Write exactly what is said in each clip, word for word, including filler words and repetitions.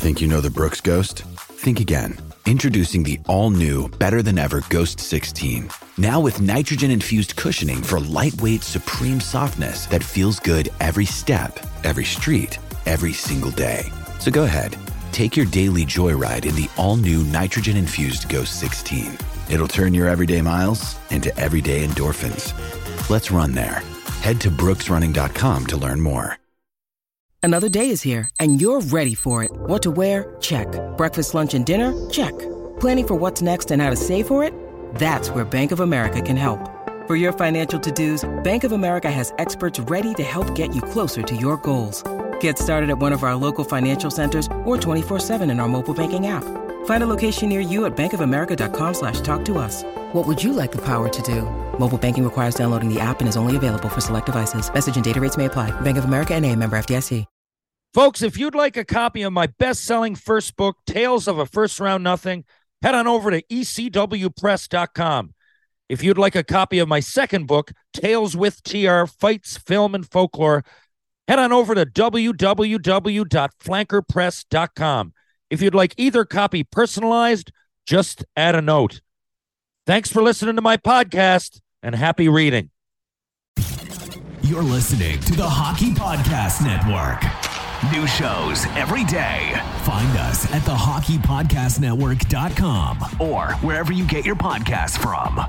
Think you know the Brooks Ghost? Think again. Introducing the all-new, better-than-ever Ghost sixteen. Now with nitrogen-infused cushioning for lightweight, supreme softness that feels good every step, every street, every single day. So go ahead, take your daily joyride in the all-new nitrogen-infused Ghost sixteen. It'll turn your everyday miles into everyday endorphins. Let's run there. Head to brooks running dot com to learn more. Another day is here, and you're ready for it. What to wear? Check. Breakfast, lunch, and dinner? Check. Planning for what's next and how to save for it? That's where Bank of America can help. For your financial to-dos, Bank of America has experts ready to help get you closer to your goals. Get started at one of our local financial centers or twenty-four seven in our mobile banking app. Find a location near you at bankofamerica.com slash talk to us. What would you like the power to do? Mobile banking requires downloading the app and is only available for select devices. Message and data rates may apply. Bank of America N A, member F D I C. Folks, if you'd like a copy of my best-selling first book, Tales of a First Round Nothing, head on over to E C W press dot com. If you'd like a copy of my second book, Tales with T R, Fights, Film, and Folklore, head on over to w w w dot flanker press dot com. If you'd like either copy personalized, just add a note. Thanks for listening to my podcast, and happy reading. You're listening to the Hockey Podcast Network. New shows every day. Find us at the hockey podcast network dot com or wherever you get your podcasts from.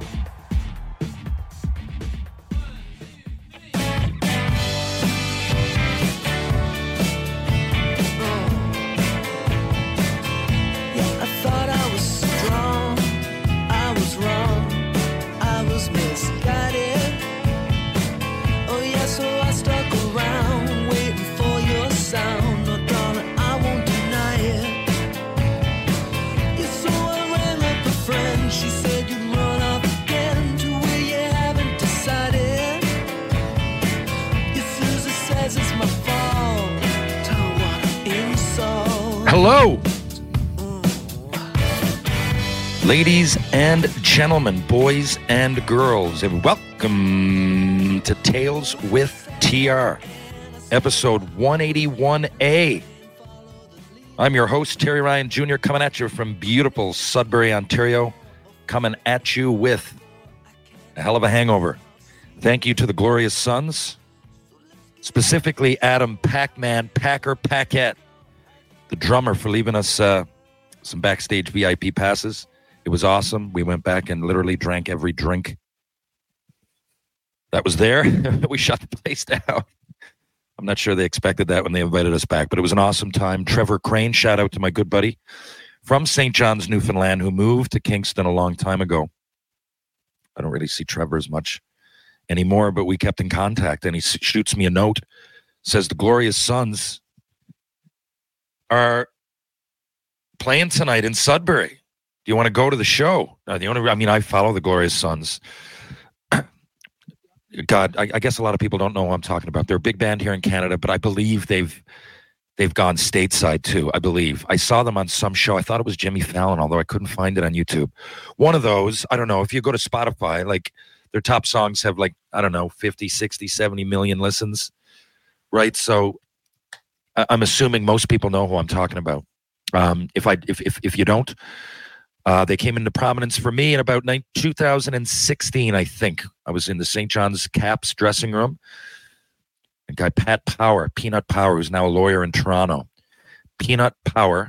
Hello, ladies and gentlemen, boys and girls, and welcome to Tales with T R, episode one eighty-one A. I'm your host, Terry Ryan Junior, coming at you from beautiful Sudbury, Ontario, coming at you with a hell of a hangover. Thank you to the Glorious Sons, specifically Adam Pac-Man Packer Paquette, the drummer, for leaving us uh, some backstage V I P passes. It was awesome. We went back and literally drank every drink that was there. We shut the place down. I'm not sure they expected that when they invited us back, but it was an awesome time. Trevor Crane, shout out to my good buddy from Saint John's, Newfoundland, who moved to Kingston a long time ago. I don't really see Trevor as much anymore, but we kept in contact, and he shoots me a note, says the Glorious Sons are playing tonight in Sudbury. Do you want to go to the show? Uh, the only, I mean, I follow the Glorious Sons. God, I, I guess a lot of people don't know who I'm talking about. They're a big band here in Canada, but I believe they've they've gone stateside too. I believe I saw them on some show. I thought it was Jimmy Fallon, although I couldn't find it on YouTube. One of those, I don't know. If you go to Spotify, like their top songs have like, I don't know, fifty, sixty, seventy million listens, right? So I'm assuming most people know who I'm talking about. Um, if I if if if you don't, uh, they came into prominence for me in about two thousand sixteen, I think. I was in the Saint John's Caps dressing room. A guy, Pat Power, Peanut Power, who's now a lawyer in Toronto. Peanut Power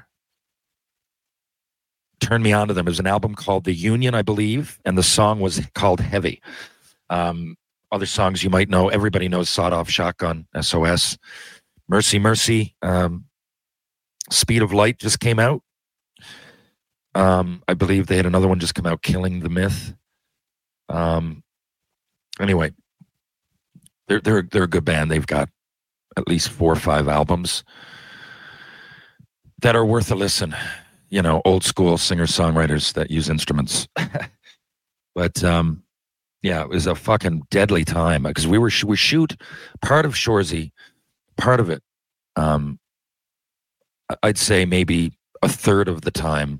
turned me on to them. It was an album called The Union, I believe, and the song was called Heavy. Um, other songs you might know, everybody knows Sawed Off Shotgun, S O S. Mercy, Mercy, um, Speed of Light just came out. Um, I believe they had another one just come out, Killing the Myth. Um, anyway, they're they're they're a good band. They've got at least four or five albums that are worth a listen. You know, old school singer-songwriters that use instruments. But um, yeah, it was a fucking deadly time because we were we shoot part of Shoresy. Part of it, um, I'd say maybe a third of the time.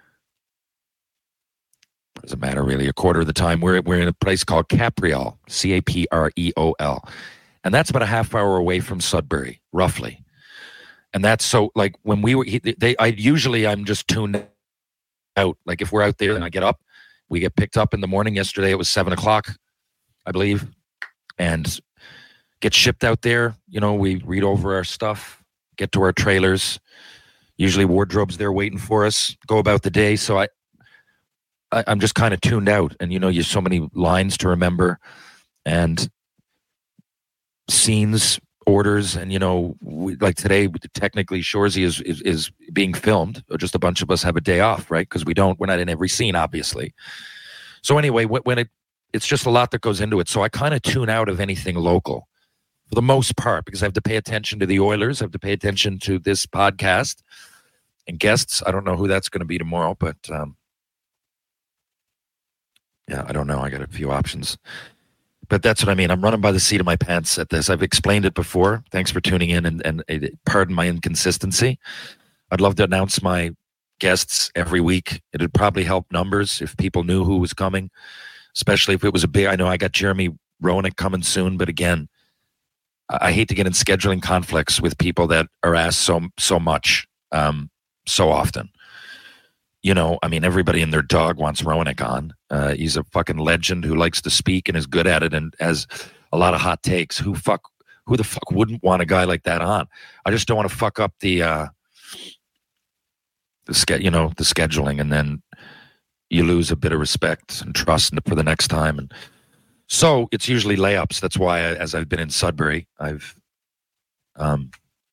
Doesn't matter really. A quarter of the time, we're we're in a place called Capreol, C A P R E O L, and that's about a half hour away from Sudbury, roughly. And that's so like when we were, he, they, I usually I'm just tuned out. Like if we're out there and I get up, we get picked up in the morning. Yesterday it was seven o'clock, I believe, and get shipped out there. You know, we read over our stuff, get to our trailers. Usually wardrobe's there waiting for us, go about the day. So I, I I'm just kind of tuned out, and you know, you have so many lines to remember and scenes, orders, and you know, we, like today, technically, Shoresy is, is is being filmed. Just a bunch of us have a day off, right? Because we don't, we're not in every scene, obviously. So anyway, when, when it, it's just a lot that goes into it. So I kind of tune out of anything local for the most part because I have to pay attention to the Oilers. I have to pay attention to this podcast and guests. I don't know who that's going to be tomorrow, but um, yeah, I don't know. I got a few options. But that's what I mean. I'm running by the seat of my pants at this. I've explained it before. Thanks for tuning in, and, and uh, pardon my inconsistency. I'd love to announce my guests every week. It would probably help numbers if people knew who was coming, especially if it was a big, I know I got Jeremy Roenick coming soon, but again, I, I hate to get in scheduling conflicts with people that are asked so so much, um, so often. You know, I mean, everybody and their dog wants Roenick on. Uh, he's a fucking legend who likes to speak and is good at it and has a lot of hot takes. Who fuck? Who the fuck wouldn't want a guy like that on? I just don't want to fuck up the, uh, the ske- you know, the scheduling, and then you lose a bit of respect and trust for the next time. And so it's usually layups. That's why, I, as I've been in Sudbury, I've um.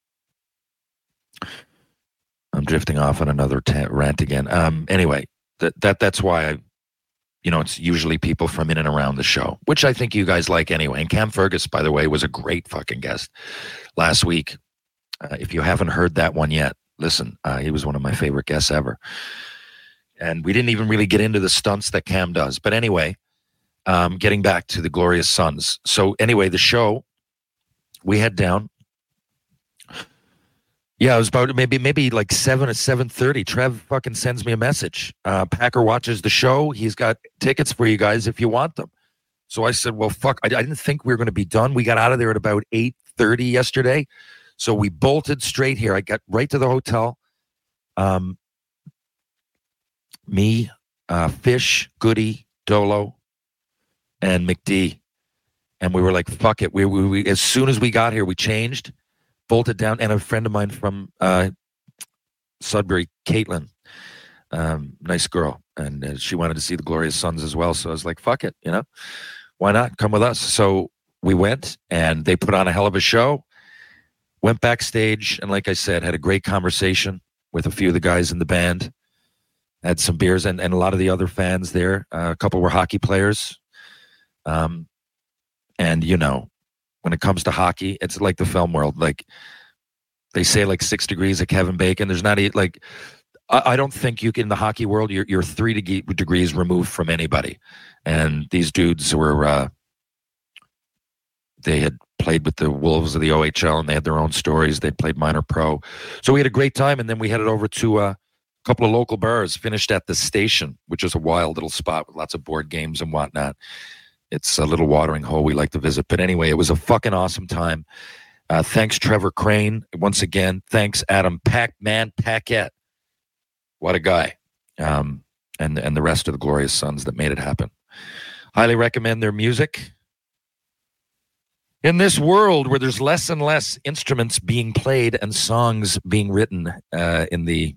I'm drifting off on another t- rant again. Um, anyway, that that that's why I, you know, it's usually people from in and around the show, which I think you guys like anyway. And Cam Fergus, by the way, was a great fucking guest last week. Uh, if you haven't heard that one yet, listen. Uh, he was one of my favorite guests ever. And we didn't even really get into the stunts that Cam does. But anyway, um, getting back to the Glorious Sons. So anyway, the show, we head down. Yeah, it was about maybe maybe like seven or seven thirty. Trev fucking sends me a message. Uh, Packer watches the show. He's got tickets for you guys if you want them. So I said, well, fuck. I, I didn't think we were going to be done. We got out of there at about eight thirty yesterday. So we bolted straight here. I got right to the hotel. Um, me, uh, Fish, Goody, Dolo, and McD. And we were like, fuck it. We, we, we as soon as we got here, we changed. Bolted down, and a friend of mine from uh, Sudbury, Caitlin, um, nice girl, and uh, she wanted to see the Glorious Sons as well. So I was like, "Fuck it, you know, why not? Come with us." So we went, and they put on a hell of a show. Went backstage, and like I said, had a great conversation with a few of the guys in the band. Had some beers, and, and a lot of the other fans there. Uh, a couple were hockey players, um, and you know. When it comes to hockey, it's like the film world. Like they say, like six degrees of Kevin Bacon. There's not a, like, I, I don't think you can, in the hockey world, you're, you're three de- degrees removed from anybody. And these dudes were, uh, they had played with the Wolves of the O H L and they had their own stories. They'd played minor pro. So we had a great time. And then we headed over to uh, a couple of local bars, finished at the Station, which is a wild little spot with lots of board games and whatnot. It's a little watering hole we like to visit. But anyway, it was a fucking awesome time. Uh, thanks, Trevor Crane. Once again, thanks, Adam Pac-Man Paquette. What a guy. Um, and, and the rest of the Glorious Sons that made it happen. Highly recommend their music. In this world where there's less and less instruments being played and songs being written uh, in the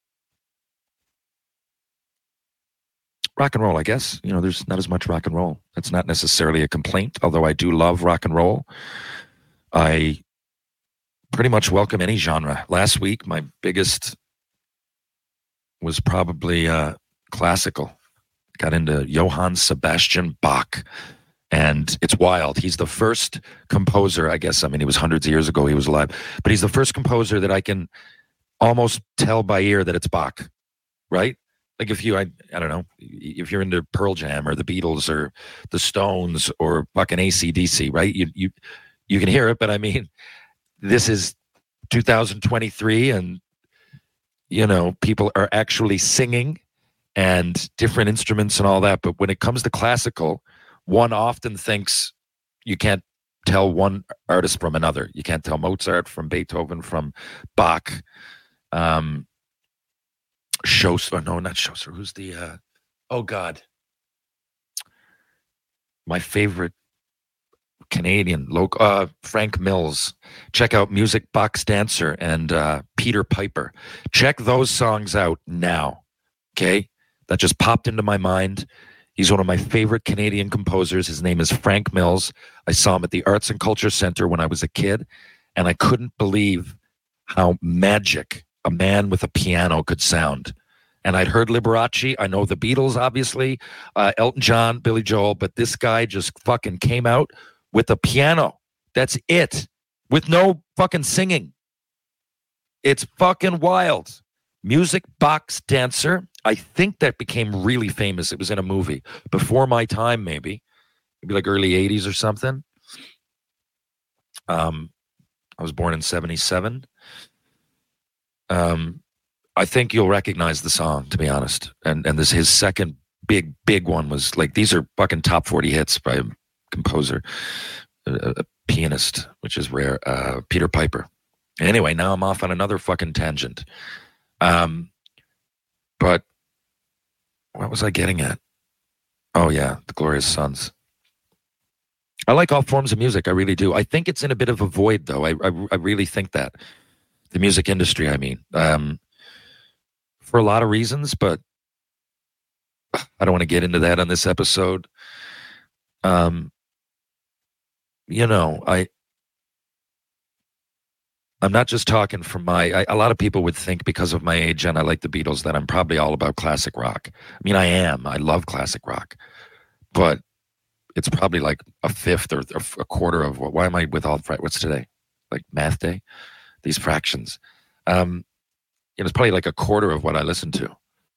rock and roll, I guess. You know, there's not as much rock and roll. That's not necessarily a complaint, although I do love rock and roll. I pretty much welcome any genre. Last week, my biggest was probably uh, classical. Got into Johann Sebastian Bach. And it's wild. He's the first composer, I guess. I mean, he was hundreds of years ago. He was alive. But he's the first composer that I can almost tell by ear that it's Bach, right? Like if you, I, I don't know, if you're into Pearl Jam or the Beatles or the Stones or fucking A C D C, right? You you you can hear it, but I mean, this is two thousand twenty-three, and you know, people are actually singing and different instruments and all that. But when it comes to classical, one often thinks you can't tell one artist from another. You can't tell Mozart from Beethoven from Bach. Um, Schuster, no, not Schuster. Who's the? Uh, oh God, my favorite Canadian local, uh, Frank Mills. Check out Music Box Dancer and uh, Peter Piper. Check those songs out now. Okay, that just popped into my mind. He's one of my favorite Canadian composers. His name is Frank Mills. I saw him at the Arts and Culture Center when I was a kid, and I couldn't believe how magic a man with a piano could sound. And I'd heard Liberace. I know the Beatles, obviously, uh, Elton John, Billy Joel, but this guy just fucking came out with a piano. That's it. With no fucking singing. It's fucking wild. Music Box Dancer. I think that became really famous. It was in a movie before my time, maybe, maybe like early eighties or something. Um, I was born in seventy-seven. Um, I think you'll recognize the song, to be honest. And and this his second big big one was like, these are fucking top forty hits by a composer, a, a pianist, which is rare. Uh, Peter Piper. Anyway, now I'm off on another fucking tangent. Um, but what was I getting at? Oh yeah, the Glorious Sons. I like all forms of music. I really do. I think it's in a bit of a void, though. I I, I really think that the music industry. I mean, um, for a lot of reasons, but I don't want to get into that on this episode. Um, you know, I. I'm not just talking from my, I, a lot of people would think because of my age and I like the Beatles that I'm probably all about classic rock. I mean, I am. I love classic rock. But it's probably like a fifth or a quarter of what, why am I with all, what's today? Like math day? These fractions. Um, you know, it's probably like a quarter of what I listen to.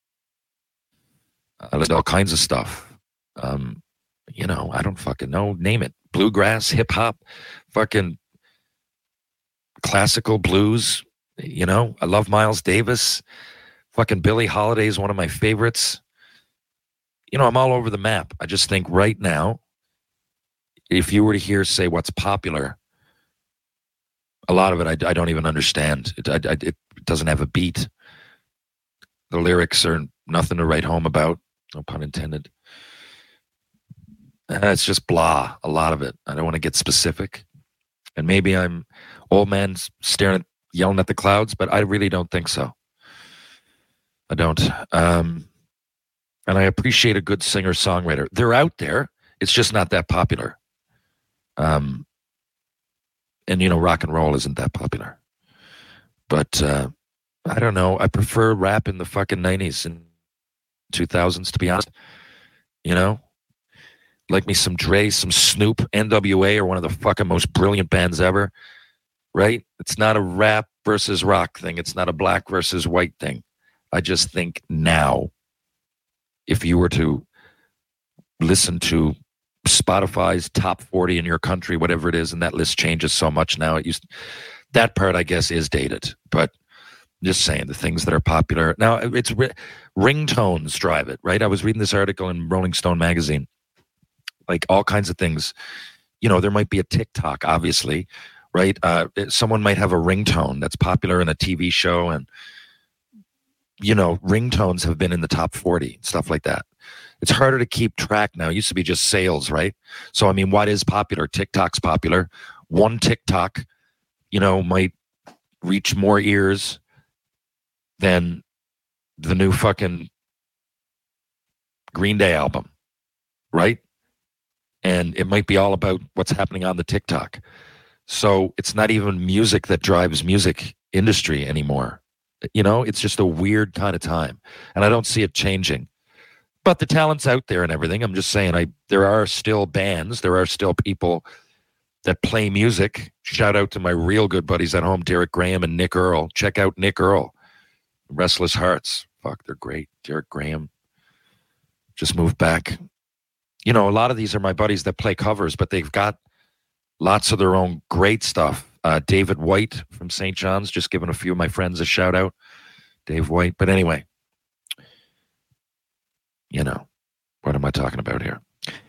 I listen to all kinds of stuff. Um, you know, I don't fucking know. Name it. Bluegrass, hip hop, fucking classical blues, you know. I love Miles Davis. Fucking Billie Holiday is one of my favorites. You know, I'm all over the map. I just think right now, if you were to hear, say, what's popular, a lot of it I, I don't even understand. It, I, it doesn't have a beat. The lyrics are nothing to write home about. No pun intended. Uh, it's just blah, a lot of it. I don't want to get specific. And maybe I'm old man staring, yelling at the clouds, but I really don't think so. I don't. Um, and I appreciate a good singer-songwriter. They're out there. It's just not that popular. Um, and, you know, rock and roll isn't that popular. But uh, I don't know. I prefer rap in the fucking nineties and two thousands, to be honest. You know? Like me some Dre, some Snoop. N W A are one of the fucking most brilliant bands ever. Right? It's not a rap versus rock thing. It's not a black versus white thing. I just think now, if you were to listen to Spotify's top forty in your country, whatever it is, and that list changes so much now, it used that part, I guess, is dated. But I'm just saying, the things that are popular now, it's ringtones drive it, right? I was reading this article in Rolling Stone magazine. Like all kinds of things, you know, there might be a TikTok, obviously, right? Uh, someone might have a ringtone that's popular in a T V show, and, you know, ringtones have been in the top forty, stuff like that. It's harder to keep track now. It used to be just sales, right? So, I mean, what is popular? TikTok's popular. One TikTok, you know, might reach more ears than the new fucking Green Day album, right? And it might be all about what's happening on the TikTok. So it's not even music that drives music industry anymore. You know, it's just a weird kind of time. And I don't see it changing. But the talent's out there and everything. I'm just saying, I there are still bands. There are still people that play music. Shout out to my real good buddies at home, Derek Graham and Nick Earl. Check out Nick Earl. Restless Hearts. Fuck, they're great. Derek Graham just moved back. You know, a lot of these are my buddies that play covers, but they've got lots of their own great stuff. Uh, David White from Saint John's, just giving a few of my friends a shout out. Dave White. But anyway, you know, what am I talking about here?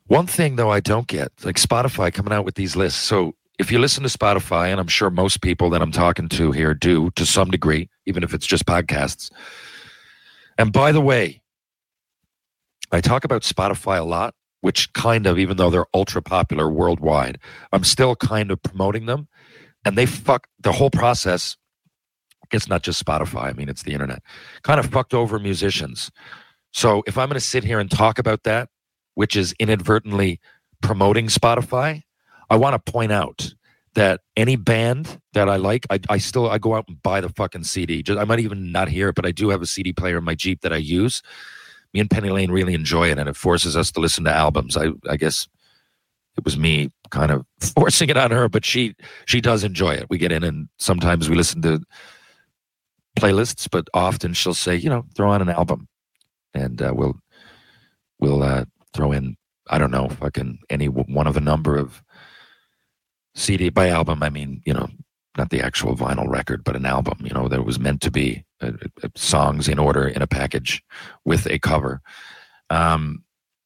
One thing, though, I don't get, like Spotify coming out with these lists. So if you listen to Spotify, and I'm sure most people that I'm talking to here do to some degree, even if it's just podcasts. And by the way, I talk about Spotify a lot, which kind of, even though they're ultra popular worldwide, I'm still kind of promoting them. And they fuck the whole process. It's not just Spotify. I mean, it's the internet. Kind of fucked over musicians. So if I'm going to sit here and talk about that, which is inadvertently promoting Spotify, I want to point out that any band that I like, I, I still I go out and buy the fucking C D. Just, I might even not hear it, but I do have a C D player in my Jeep that I use. Me and Penny Lane really enjoy it, and it forces us to listen to albums. I, I guess it was me kind of forcing it on her, but she she does enjoy it. We get in, and sometimes we listen to playlists, but often she'll say, you know, throw on an album, and uh, we'll we'll uh, throw in, I don't know, fucking any one of a number of C D. By album, I mean, you know, not the actual vinyl record, but an album, you know, that was meant to be uh, uh, songs in order in a package with a cover. Um,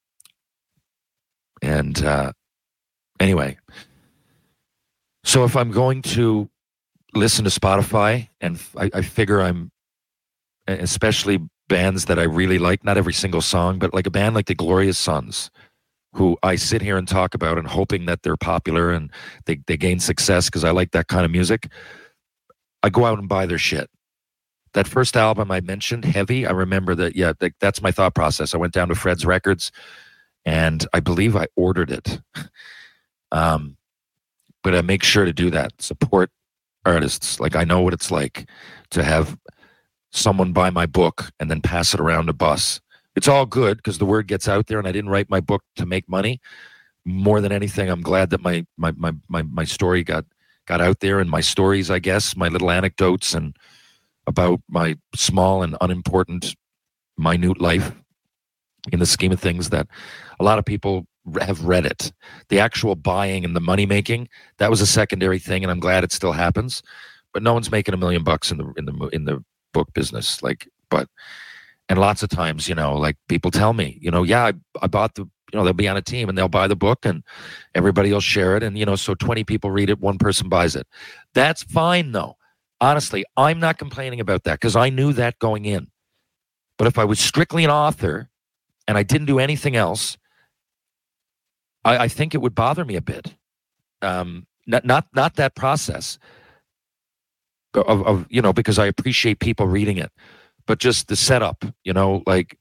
and uh, anyway, so if I'm going to listen to Spotify, and I, I figure I'm, especially bands that I really like, not every single song, but like a band like the Glorious Sons, who I sit here and talk about and hoping that they're popular and they, they gain success because I like that kind of music. I go out and buy their shit. That first album I mentioned, Heavy, I remember that, yeah, that, that's my thought process. I went down to Fred's Records and I believe I ordered it. um, but I make sure to do that. Support artists. Like, I know what it's like to have someone buy my book and then pass it around a bus. It's all good because the word gets out there, and I didn't write my book to make money. More than anything, I'm glad that my my my my, my story got got out there, and my stories, I guess, my little anecdotes and about my small and unimportant, minute life in the scheme of things, that a lot of people have read it. The actual buying and the money making, that was a secondary thing, and I'm glad it still happens. But no one's making a million bucks in the in the in the book business. Like, but and lots of times, you know, like people tell me, you know, yeah, I, I bought the, you know, they'll be on a team and they'll buy the book and everybody will share it, and you know, so twenty people read it, one person buys it. That's fine, though. Honestly, I'm not complaining about that because I knew that going in. But if I was strictly an author and I didn't do anything else, I, I think it would bother me a bit. Um, not not not that process of, of, you know, because I appreciate people reading it, but just the setup, you know, like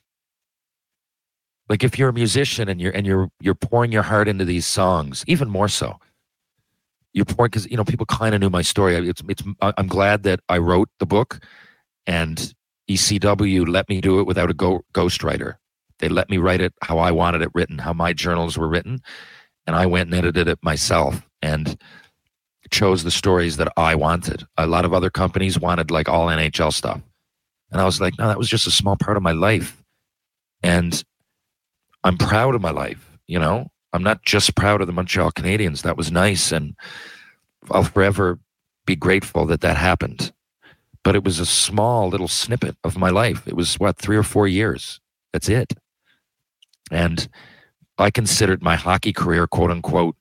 like if you're a musician and you're and you're you're pouring your heart into these songs, even more so. You're pouring, because you know, people kind of knew my story. It's it's I'm glad that I wrote the book, and E C W let me do it without a go, ghostwriter. They let me write it how I wanted it written, how my journals were written, and I went and edited it myself and chose the stories that I wanted. A lot of other companies wanted like all N H L stuff, and I was like, no, that was just a small part of my life, and I'm proud of my life. You know, I'm not just proud of the Montreal Canadiens. That was nice, and I'll forever be grateful that that happened. But it was a small little snippet of my life. It was, what, three or four years. That's it. And I considered my hockey career, quote unquote,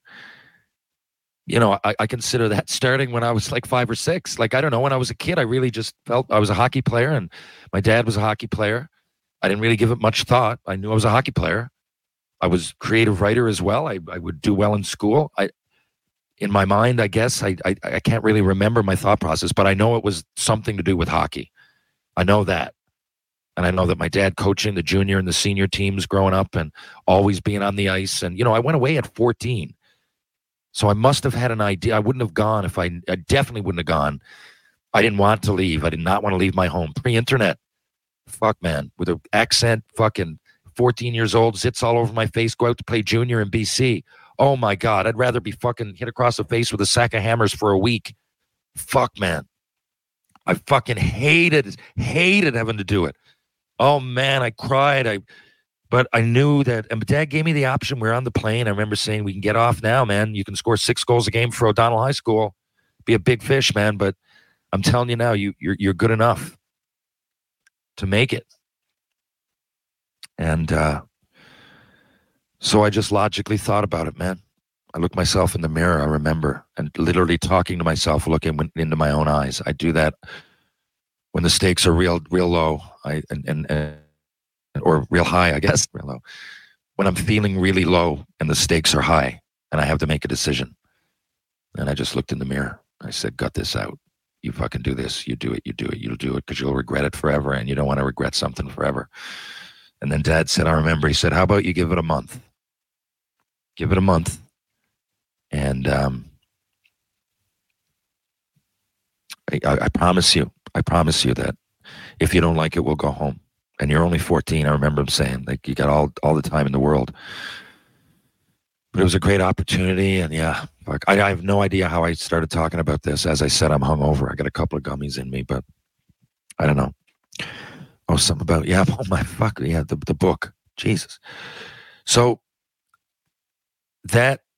you know, I, I consider that starting when I was like five or six. Like, I don't know, when I was a kid, I really just felt I was a hockey player, and my dad was a hockey player. I didn't really give it much thought. I knew I was a hockey player. I was a creative writer as well. I, I would do well in school. I, in my mind, I guess, I, I I can't really remember my thought process, but I know it was something to do with hockey. I know that. And I know that my dad coaching the junior and the senior teams growing up and always being on the ice. And, you know, I went away at fourteen. So I must have had an idea. I wouldn't have gone if I, I definitely wouldn't have gone. I didn't want to leave. I did not want to leave my home. Pre-internet. Fuck, man. With an accent, fucking fourteen years old, zits all over my face, go out to play junior in B C. Oh my God, I'd rather be fucking hit across the face with a sack of hammers for a week. Fuck, man. I fucking hated, hated having to do it. Oh man, I cried. I, but I knew that, and Dad gave me the option. We were on the plane. I remember saying, we can get off now, man. You can score six goals a game for O'Donnell High School. Be a big fish, man. But I'm telling you now, you, you're, you're good enough to make it. And uh, So I just logically thought about it, man. I looked myself in the mirror, I remember, and literally talking to myself, looking into my own eyes. I do that when the stakes are real, real low, I and, and, and or real high, I guess, real low. When I'm feeling really low and the stakes are high and I have to make a decision. And I just looked in the mirror. I said, gut this out. You fucking do this. You do it. You do it. You'll do it because you'll regret it forever, and you don't want to regret something forever. And then Dad said, I remember, he said, how about you give it a month? Give it a month. And um, I, I promise you, I promise you that if you don't like it, we'll go home. And you're only fourteen. I remember him saying, like, you got all, all the time in the world. But it was a great opportunity. And yeah, fuck, I, I have no idea how I started talking about this. As I said, I'm hungover. I got a couple of gummies in me, but I don't know. Oh, something about, yeah, oh my fuck. Yeah, the, the book. Jesus. So that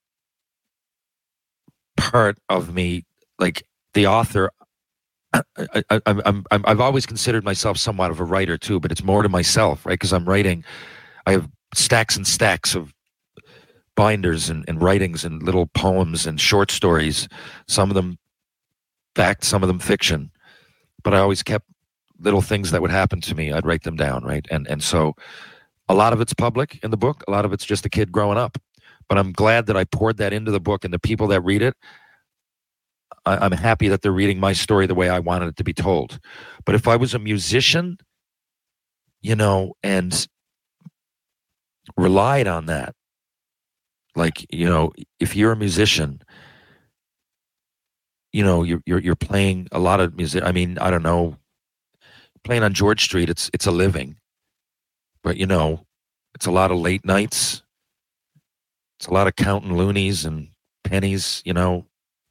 part of me, like the author, I, I, I'm, I'm, I've always considered myself somewhat of a writer too, but it's more to myself, right? Because I'm writing, I have stacks and stacks of binders and, and writings and little poems and short stories, some of them fact, some of them fiction, but I always kept little things that would happen to me. I'd write them down, right? And and so a lot of it's public in the book, a lot of it's just a kid growing up, but I'm glad that I poured that into the book, and the people that read it, I'm happy that they're reading my story the way I wanted it to be told. But if I was a musician, you know, and relied on that, like, you know, if you're a musician, you know, you're you're, you're playing a lot of music. I mean, I don't know, playing on George Street, it's it's a living, but you know, it's a lot of late nights. It's a lot of counting loonies and pennies, you know.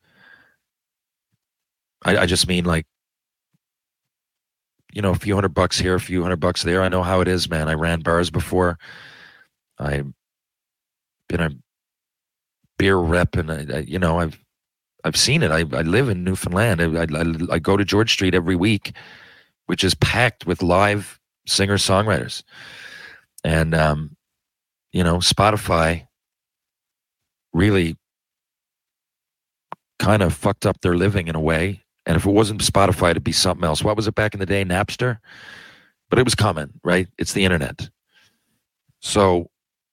I, I just mean, like, you know, a few hundred bucks here, a few hundred bucks there. I know how it is, man. I ran bars before. I've been a beer rep, and I, I, you know, I've I've seen it. I, I live in Newfoundland. I, I I go to George Street every week, which is packed with live singer songwriters, and um, you know, Spotify really kind of fucked up their living in a way. And if it wasn't Spotify, it'd be something else. What was it back in the day? Napster? But it was coming, right? It's the internet. So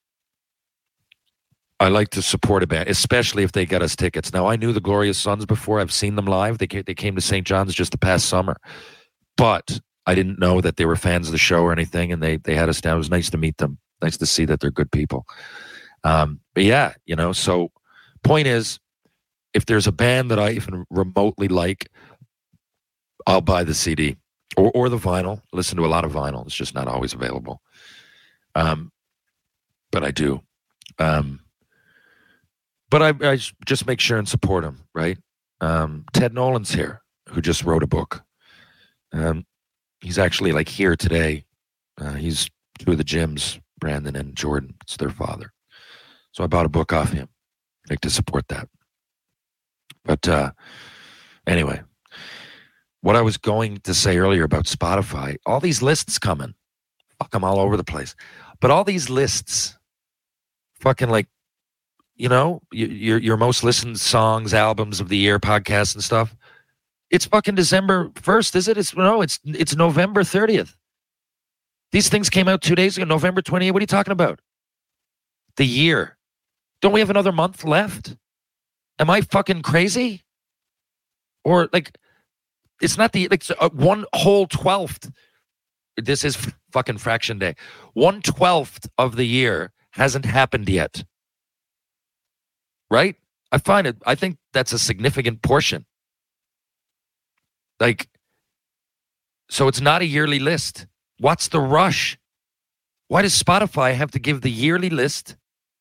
I like to support a band, especially if they get us tickets. Now, I knew the Glorious Sons before. I've seen them live. They came, they came to Saint John's just the past summer. But I didn't know that they were fans of the show or anything, and they they had us down. It was nice to meet them. Nice to see that they're good people. Um, but yeah, you know, so point is, if there's a band that I even remotely like, I'll buy the C D or, or the vinyl. Listen to a lot of vinyl. It's just not always available. Um, but I do. Um, but I, I just make sure and support them, right? Um, Ted Nolan's here, who just wrote a book. Um, he's actually like here today. Uh, he's two of the Jims, Brandon and Jordan. It's their father. So I bought a book off him. I like to support that. But uh, anyway, what I was going to say earlier about Spotify, all these lists coming, fuck, I'm all over the place. But all these lists, fucking like, you know, your your most listened songs, albums of the year, podcasts and stuff. It's fucking December first, is it? It's no, it's it's November thirtieth. These things came out two days ago, November twentieth. What are you talking about? The year. Don't we have another month left? Am I fucking crazy? Or like, it's not the, like, uh, one whole twelfth. This is f- fucking fraction day. One twelfth of the year hasn't happened yet. Right? I find it, I think that's a significant portion. Like, so it's not a yearly list. What's the rush? Why does Spotify have to give the yearly list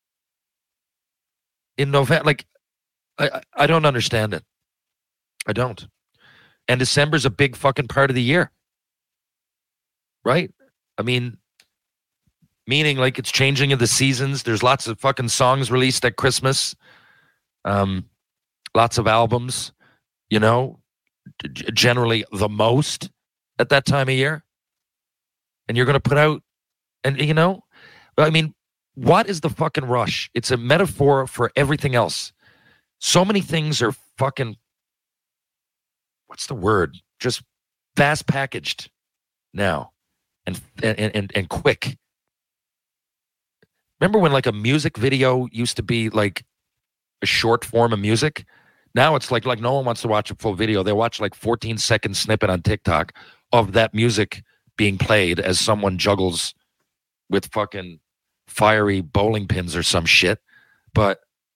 in November? Like, I, I don't understand it. I don't. And December's a big fucking part of the year. Right? I mean, meaning like it's changing of the seasons. There's lots of fucking songs released at Christmas. Um, lots of albums, you know, g- generally the most at that time of year. And you're going to put out, and you know, I mean, What is the fucking rush? It's a metaphor for everything else. So many things are fucking, what's the word? Just fast packaged now and and and, and quick. Remember when like a music video used to be like a short form of music? Now it's like like no one wants to watch a full video. They watch like fourteen second snippet on TikTok of that music being played as someone juggles with fucking fiery bowling pins or some shit. But,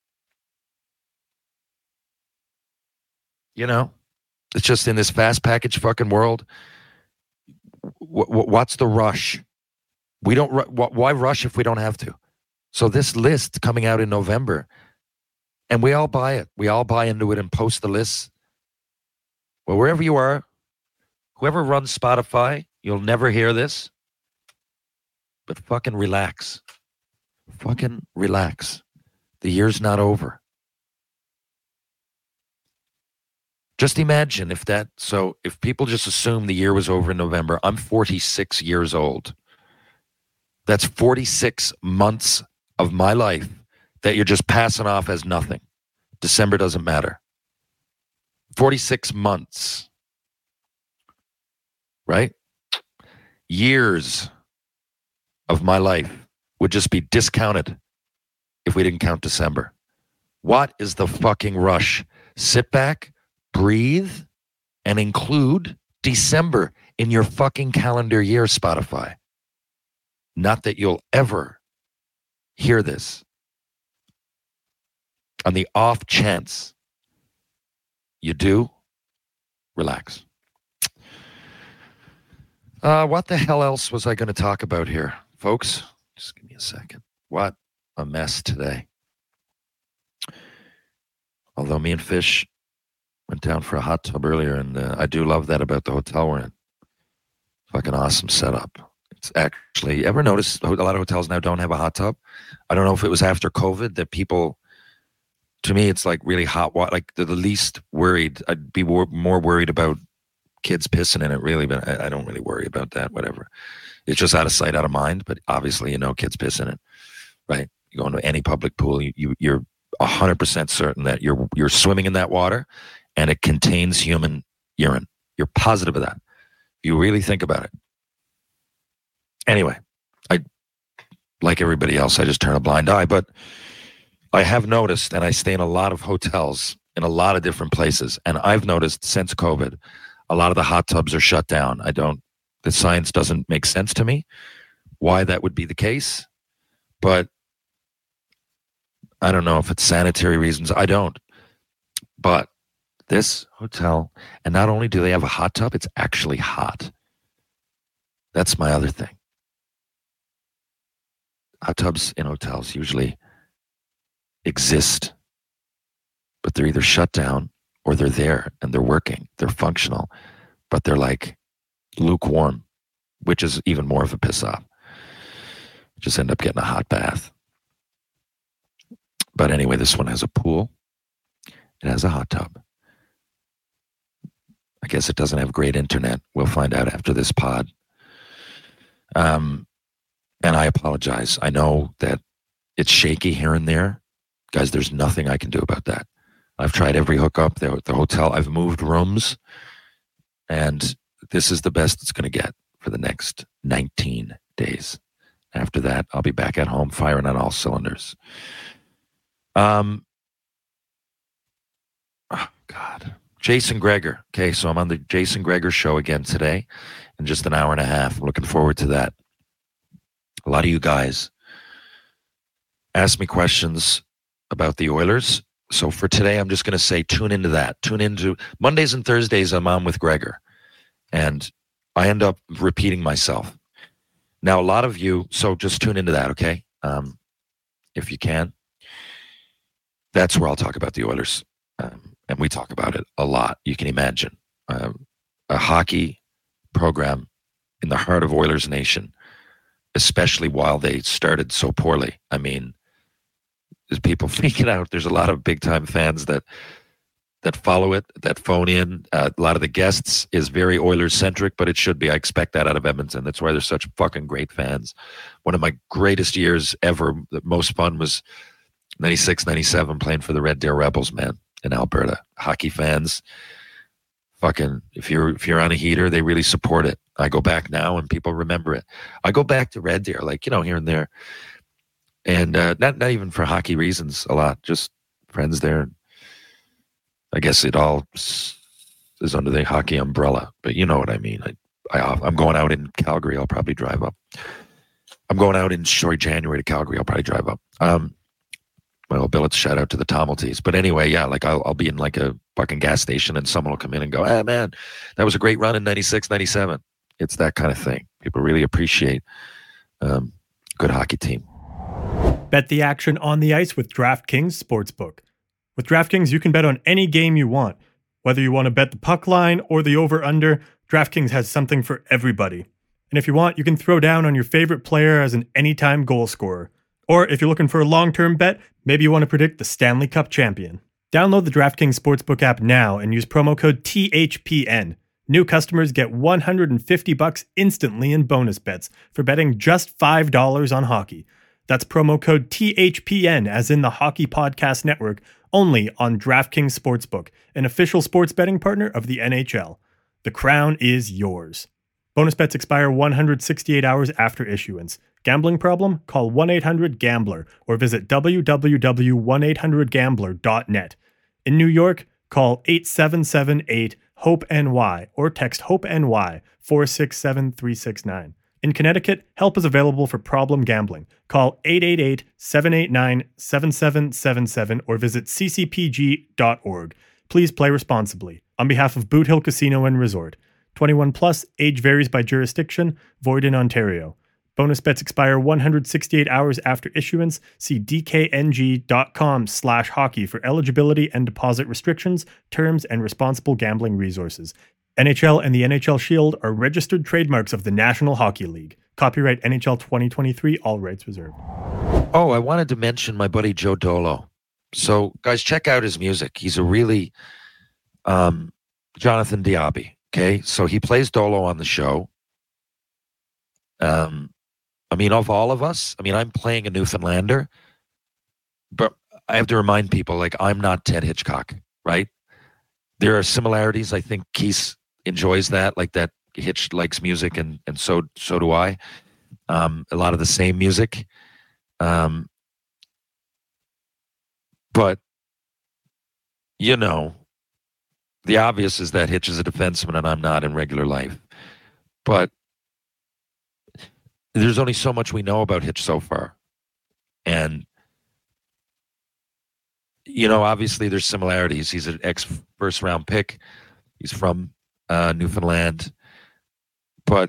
you know, it's just in this fast package fucking world. W- w- what's the rush? We don't, ru- why rush if we don't have to? So this list coming out in November, and we all buy it. We all buy into it and post the lists. Well, wherever you are, whoever runs Spotify, you'll never hear this. But fucking relax. Fucking relax. The year's not over. Just imagine if that, so if people just assume the year was over in November, I'm forty-six years old. That's forty-six months of my life that you're just passing off as nothing. December doesn't matter. forty-six months. Right? Years of my life would just be discounted if we didn't count December. What is the fucking rush? Sit back, breathe, and include December in your fucking calendar year, Spotify. Not that you'll ever hear this. On the off chance you do, relax. Uh, what the hell else was I going to talk about here, folks? Just give me a second. What a mess today. Although me and Fish went down for a hot tub earlier, and uh, I do love that about the hotel we're in. Fucking awesome setup. It's actually, ever notice a lot of hotels now don't have a hot tub? I don't know if it was after COVID that people, to me, it's like really hot water. Like they're the least worried. I'd be wor- more worried about kids pissing in it, really, but I, I don't really worry about that, whatever. It's just out of sight, out of mind, but obviously, you know, kids piss in it, right? You go into any public pool, you, you, you're one hundred percent certain that you're you're swimming in that water and it contains human urine. You're positive of that. You really think about it. Anyway, I, like everybody else, I just turn a blind eye, but I have noticed, and I stay in a lot of hotels in a lot of different places, and I've noticed since COVID, a lot of the hot tubs are shut down. I don't, the science doesn't make sense to me why that would be the case, but I don't know if it's sanitary reasons. I don't. But this hotel, and not only do they have a hot tub, it's actually hot. That's my other thing. Hot tubs in hotels usually exist, but they're either shut down or they're there and they're working. They're functional, but they're like lukewarm, which is even more of a piss off. Just end up getting a hot bath. But anyway, this one has a pool. It has a hot tub. I guess it doesn't have great internet. We'll find out after this pod. Um, and I apologize. I know that it's shaky here and there. Guys, there's nothing I can do about that. I've tried every hookup. The, the hotel, I've moved rooms. And this is the best it's going to get for the next nineteen days. After that, I'll be back at home firing on all cylinders. Um, oh God, Jason Gregor. Okay, so I'm on the Jason Gregor show again today in just an hour and a half. I'm looking forward to that. A lot of you guys ask me questions about the Oilers. So for today, I'm just going to say tune into that. Tune into Mondays and Thursdays, I'm on with Gregor. And I end up repeating myself. Now, a lot of you, so just tune into that, okay? Um, if you can. That's where I'll talk about the Oilers. Um, and we talk about it a lot. You can imagine. Um, a hockey program in the heart of Oilers Nation, especially while they started so poorly. I mean, there's people freaking out. There's a lot of big-time fans that that follow it, that phone in. Uh, a lot of the guests is very Oilers-centric, but it should be. I expect that out of Edmonton. That's why they're such fucking great fans. One of my greatest years ever, the most fun was ninety-six, ninety-seven, playing for the Red Deer Rebels, man, in Alberta. Hockey fans, fucking, if you're if you're on a heater, they really support it. I go back now and people remember it. I go back to Red Deer, like, you know, here and there. And uh, not, not even for hockey reasons a lot, just friends there. I guess it all is under the hockey umbrella, but you know what I mean. I, I, I'm going out in Calgary. I'll probably drive up. I'm going out in sorry January to Calgary. I'll probably drive up. Um, well, Billets, shout out to the Tommelties. But anyway, yeah, like I'll, I'll be in like a fucking gas station and someone will come in and go, "Ah, man, that was a great run in ninety-six, ninety-seven." It's that kind of thing. People really appreciate um, good hockey team. Bet the action on the ice with DraftKings Sportsbook. With DraftKings, you can bet on any game you want. Whether you want to bet the puck line or the over-under, DraftKings has something for everybody. And if you want, you can throw down on your favorite player as an anytime goal scorer. Or if you're looking for a long-term bet, maybe you want to predict the Stanley Cup champion. Download the DraftKings Sportsbook app now and use promo code T H P N. New customers get one hundred fifty bucks instantly in bonus bets for betting just five dollars on hockey. That's promo code T H P N, as in the Hockey Podcast Network, only on DraftKings Sportsbook, an official sports betting partner of the N H L. The crown is yours. Bonus bets expire one hundred sixty-eight hours after issuance. Gambling problem? Call one eight hundred gambler or visit w w w dot one eight hundred gambler dot net. In New York, call eight seven seven eight HOPE N Y or text HOPE-N-Y four six seven three six nine. In Connecticut, help is available for problem gambling. Call eight eight eight, seven eight nine, seven seven seven seven or visit c c p g dot org. Please play responsibly. On behalf of Boot Hill Casino and Resort. twenty-one plus, age varies by jurisdiction, void in Ontario. Bonus bets expire one hundred sixty-eight hours after issuance. See dkng.com slash hockey for eligibility and deposit restrictions, terms, and responsible gambling resources. N H L and the N H L Shield are registered trademarks of the National Hockey League. Copyright N H L twenty twenty-three, all rights reserved. Oh, I wanted to mention my buddy Joe Dolo. So, guys, check out his music. He's a really um, Jonathan Diaby, okay? So he plays Dolo on the show. Um, I mean, of all of us, I mean, I'm playing a Newfoundlander, but I have to remind people, like, I'm not Ted Hitchcock, right? There are similarities. I think Keith enjoys that, like that Hitch likes music, and and so so do I. Um, a lot of the same music. Um, but, you know, the obvious is that Hitch is a defenseman and I'm not in regular life. But there's only so much we know about Hitch so far. And, you know, obviously there's similarities. He's an ex-first round pick. He's from uh, Newfoundland. But,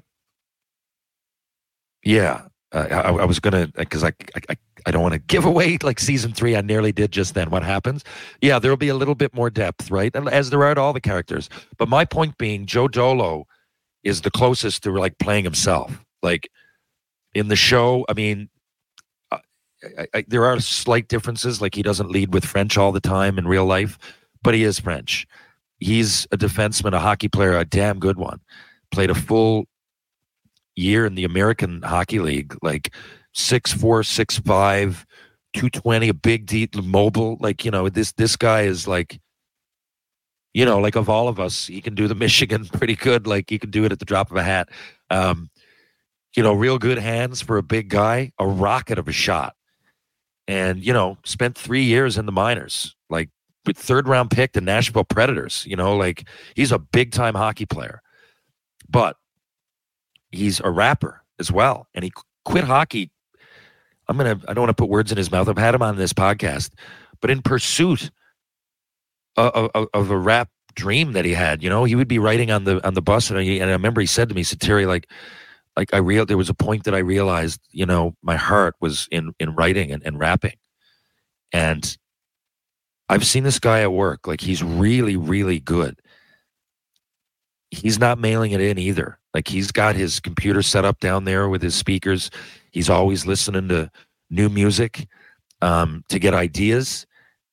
yeah, uh, I, I was going to, because I, I, I don't want to give away, like, season three. I nearly did just then. What happens? Yeah, there'll be a little bit more depth, right? As there are to all the characters. But my point being, Joe Dolo is the closest to, like, playing himself. Like, in the show, I mean, I, I, there are slight differences. Like, he doesn't lead with French all the time in real life, but he is French. He's a defenseman, a hockey player, a damn good one. Played a full year in the American Hockey League, like six four, six five, two twenty, a big, deep, mobile. Like, you know, this this guy is like, you know, like of all of us, he can do the Michigan pretty good. Like, he can do it at the drop of a hat. Um, you know, real good hands for a big guy, a rocket of a shot. And, you know, spent three years in the minors, like with third round pick, the Nashville Predators, you know, like he's a big time hockey player, but he's a rapper as well. And he quit hockey. I'm going to, I don't want to put words in his mouth. I've had him on this podcast, but in pursuit of, of, of a rap dream that he had, you know, he would be writing on the, on the bus. And I, and I remember he said to me, he said, Terry, like, Like I real, there was a point that I realized, you know, my heart was in, in writing and, and rapping. And I've seen this guy at work. Like, he's really, really good. He's not mailing it in either. Like, he's got his computer set up down there with his speakers. He's always listening to new music um, to get ideas.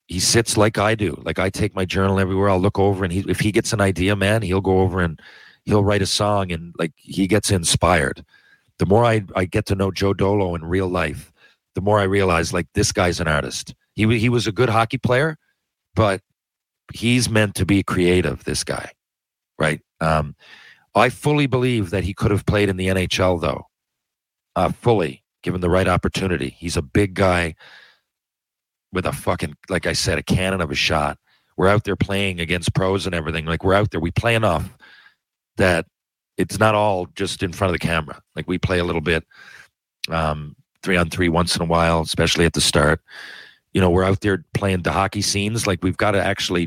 he sits like I do. Like I take my journal everywhere. I'll look over, and he, if he gets an idea, man, he'll go over and he'll write a song, and like he gets inspired. The more I, I get to know Joe Dolo in real life, the more I realize like this guy's an artist. He he was a good hockey player, but he's meant to be creative, this guy, right? Um, I fully believe that he could have played in the N H L, though, uh, fully, given the right opportunity. He's a big guy with a fucking, like I said, a cannon of a shot. We're out there playing against pros and everything. Like, we're out there. We play enough that it's not all just in front of the camera. Like, we play a little bit um, three on three once in a while, especially at the start. You know, we're out there playing the hockey scenes. Like, we've got to actually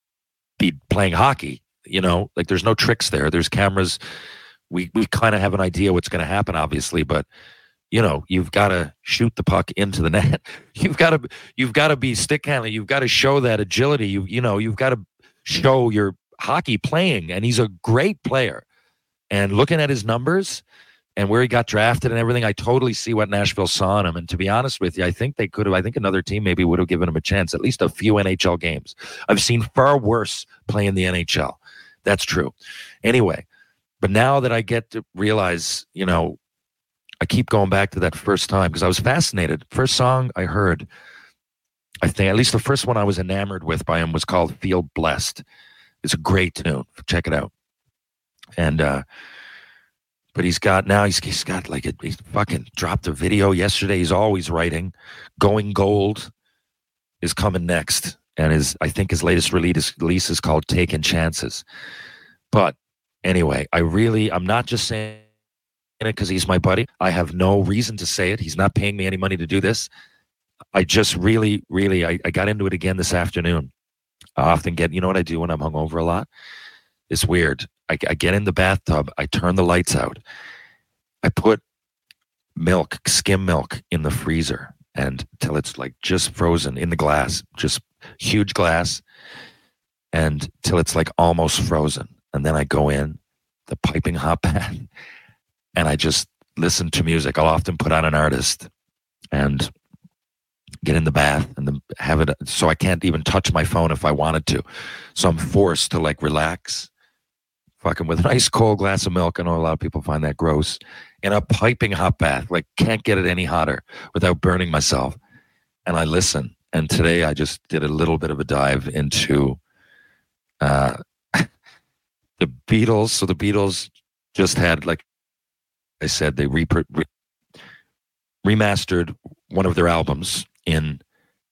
be playing hockey, you know? Like, there's no tricks there. There's cameras. We, we kind of have an idea what's going to happen, obviously, but you know, you've got to shoot the puck into the net. You've got to, you've got to be stick handling. You've got to show that agility. You, you know, you've got to show your hockey playing. And he's a great player. And looking at his numbers and where he got drafted and everything, I totally see what Nashville saw in him. And to be honest with you, I think they could have. I think another team maybe would have given him a chance, at least a few N H L games. I've seen far worse play in the N H L. That's true. Anyway, but now that I get to realize, you know, I keep going back to that first time because I was fascinated. First song I heard, I think, at least the first one I was enamored with by him was called Feel Blessed. It's a great tune. Check it out. And, uh, but he's got, now he's, he's got like, a, he's fucking dropped a video yesterday. He's always writing. Going Gold is coming next. And his, I think his latest release, release is called Taking Chances. But anyway, I really, I'm not just saying it because he's my buddy. I have no reason to say it. He's not paying me any money to do this. I just really, really, I, I got into it again this afternoon. I often get, you know what I do when I'm hungover a lot? It's weird. I, I get in the bathtub. I turn the lights out. I put milk, skim milk in the freezer and till it's like just frozen in the glass, just huge glass, and till it's like almost frozen. And then I go in the piping hot bath and I just listen to music. I'll often put on an artist and get in the bath and then have it. So I can't even touch my phone if I wanted to. So I'm forced to like relax, fucking with an ice cold glass of milk. I know a lot of people find that gross. In a piping hot bath, like can't get it any hotter without burning myself. And I listen. And today I just did a little bit of a dive into uh, the Beatles. So the Beatles just had, like I said, they re- re- remastered one of their albums in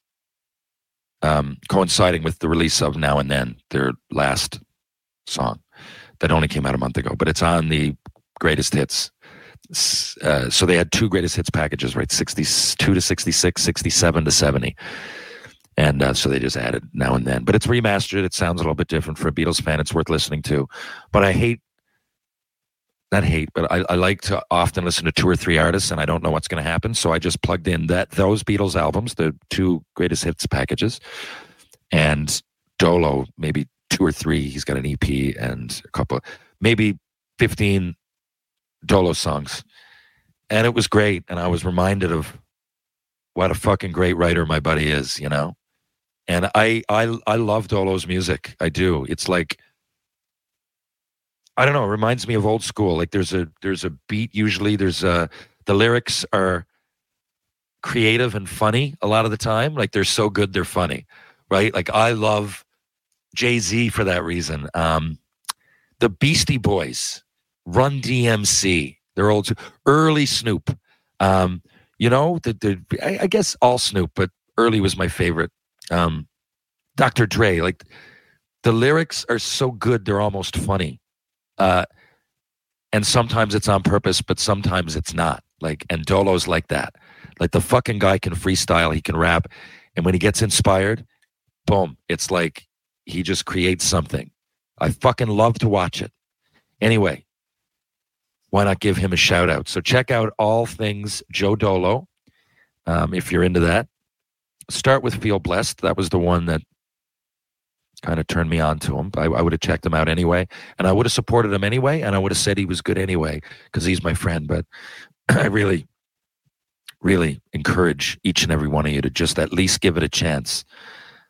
um, coinciding with the release of Now and Then, their last song that only came out a month ago. But it's on the greatest hits. Uh, so they had two greatest hits packages, right? sixty-two to sixty-six, sixty-seven to seventy. And uh, so they just added Now and Then. But it's remastered. It sounds a little bit different for a Beatles fan. It's worth listening to. But I hate, not hate, but I, I like to often listen to two or three artists and I don't know what's going to happen. So I just plugged in that those Beatles albums, the two greatest hits packages, and Dolo, maybe two or three. He's got an E P and a couple, maybe fifteen Dolo songs. And it was great. And I was reminded of what a fucking great writer my buddy is, you know? And I, I, I love Dolo's music. I do. It's like, I don't know. It reminds me of old school. Like there's a, there's a beat. Usually there's a, the lyrics are creative and funny a lot of the time. Like they're so good, they're funny, right? Like I love Jay-Z for that reason. Um, the Beastie Boys, Run D M C, they're old, early Snoop. Um, you know, the, the I, I guess all Snoop, but early was my favorite. Um, Doctor Dre, like the lyrics are so good, they're almost funny. Uh, and sometimes it's on purpose, but sometimes it's not. Like, and Dolo's like that. Like the fucking guy can freestyle, he can rap, and when he gets inspired, boom, it's like he just creates something. I fucking love to watch it. Anyway, why not give him a shout out? So check out all things Joe Dolo um, if you're into that. Start with Feel Blessed. That was the one that kind of turned me on to him. I, I would have checked him out anyway, and I would have supported him anyway, and I would have said he was good anyway because he's my friend. But I really, really encourage each and every one of you to just at least give it a chance.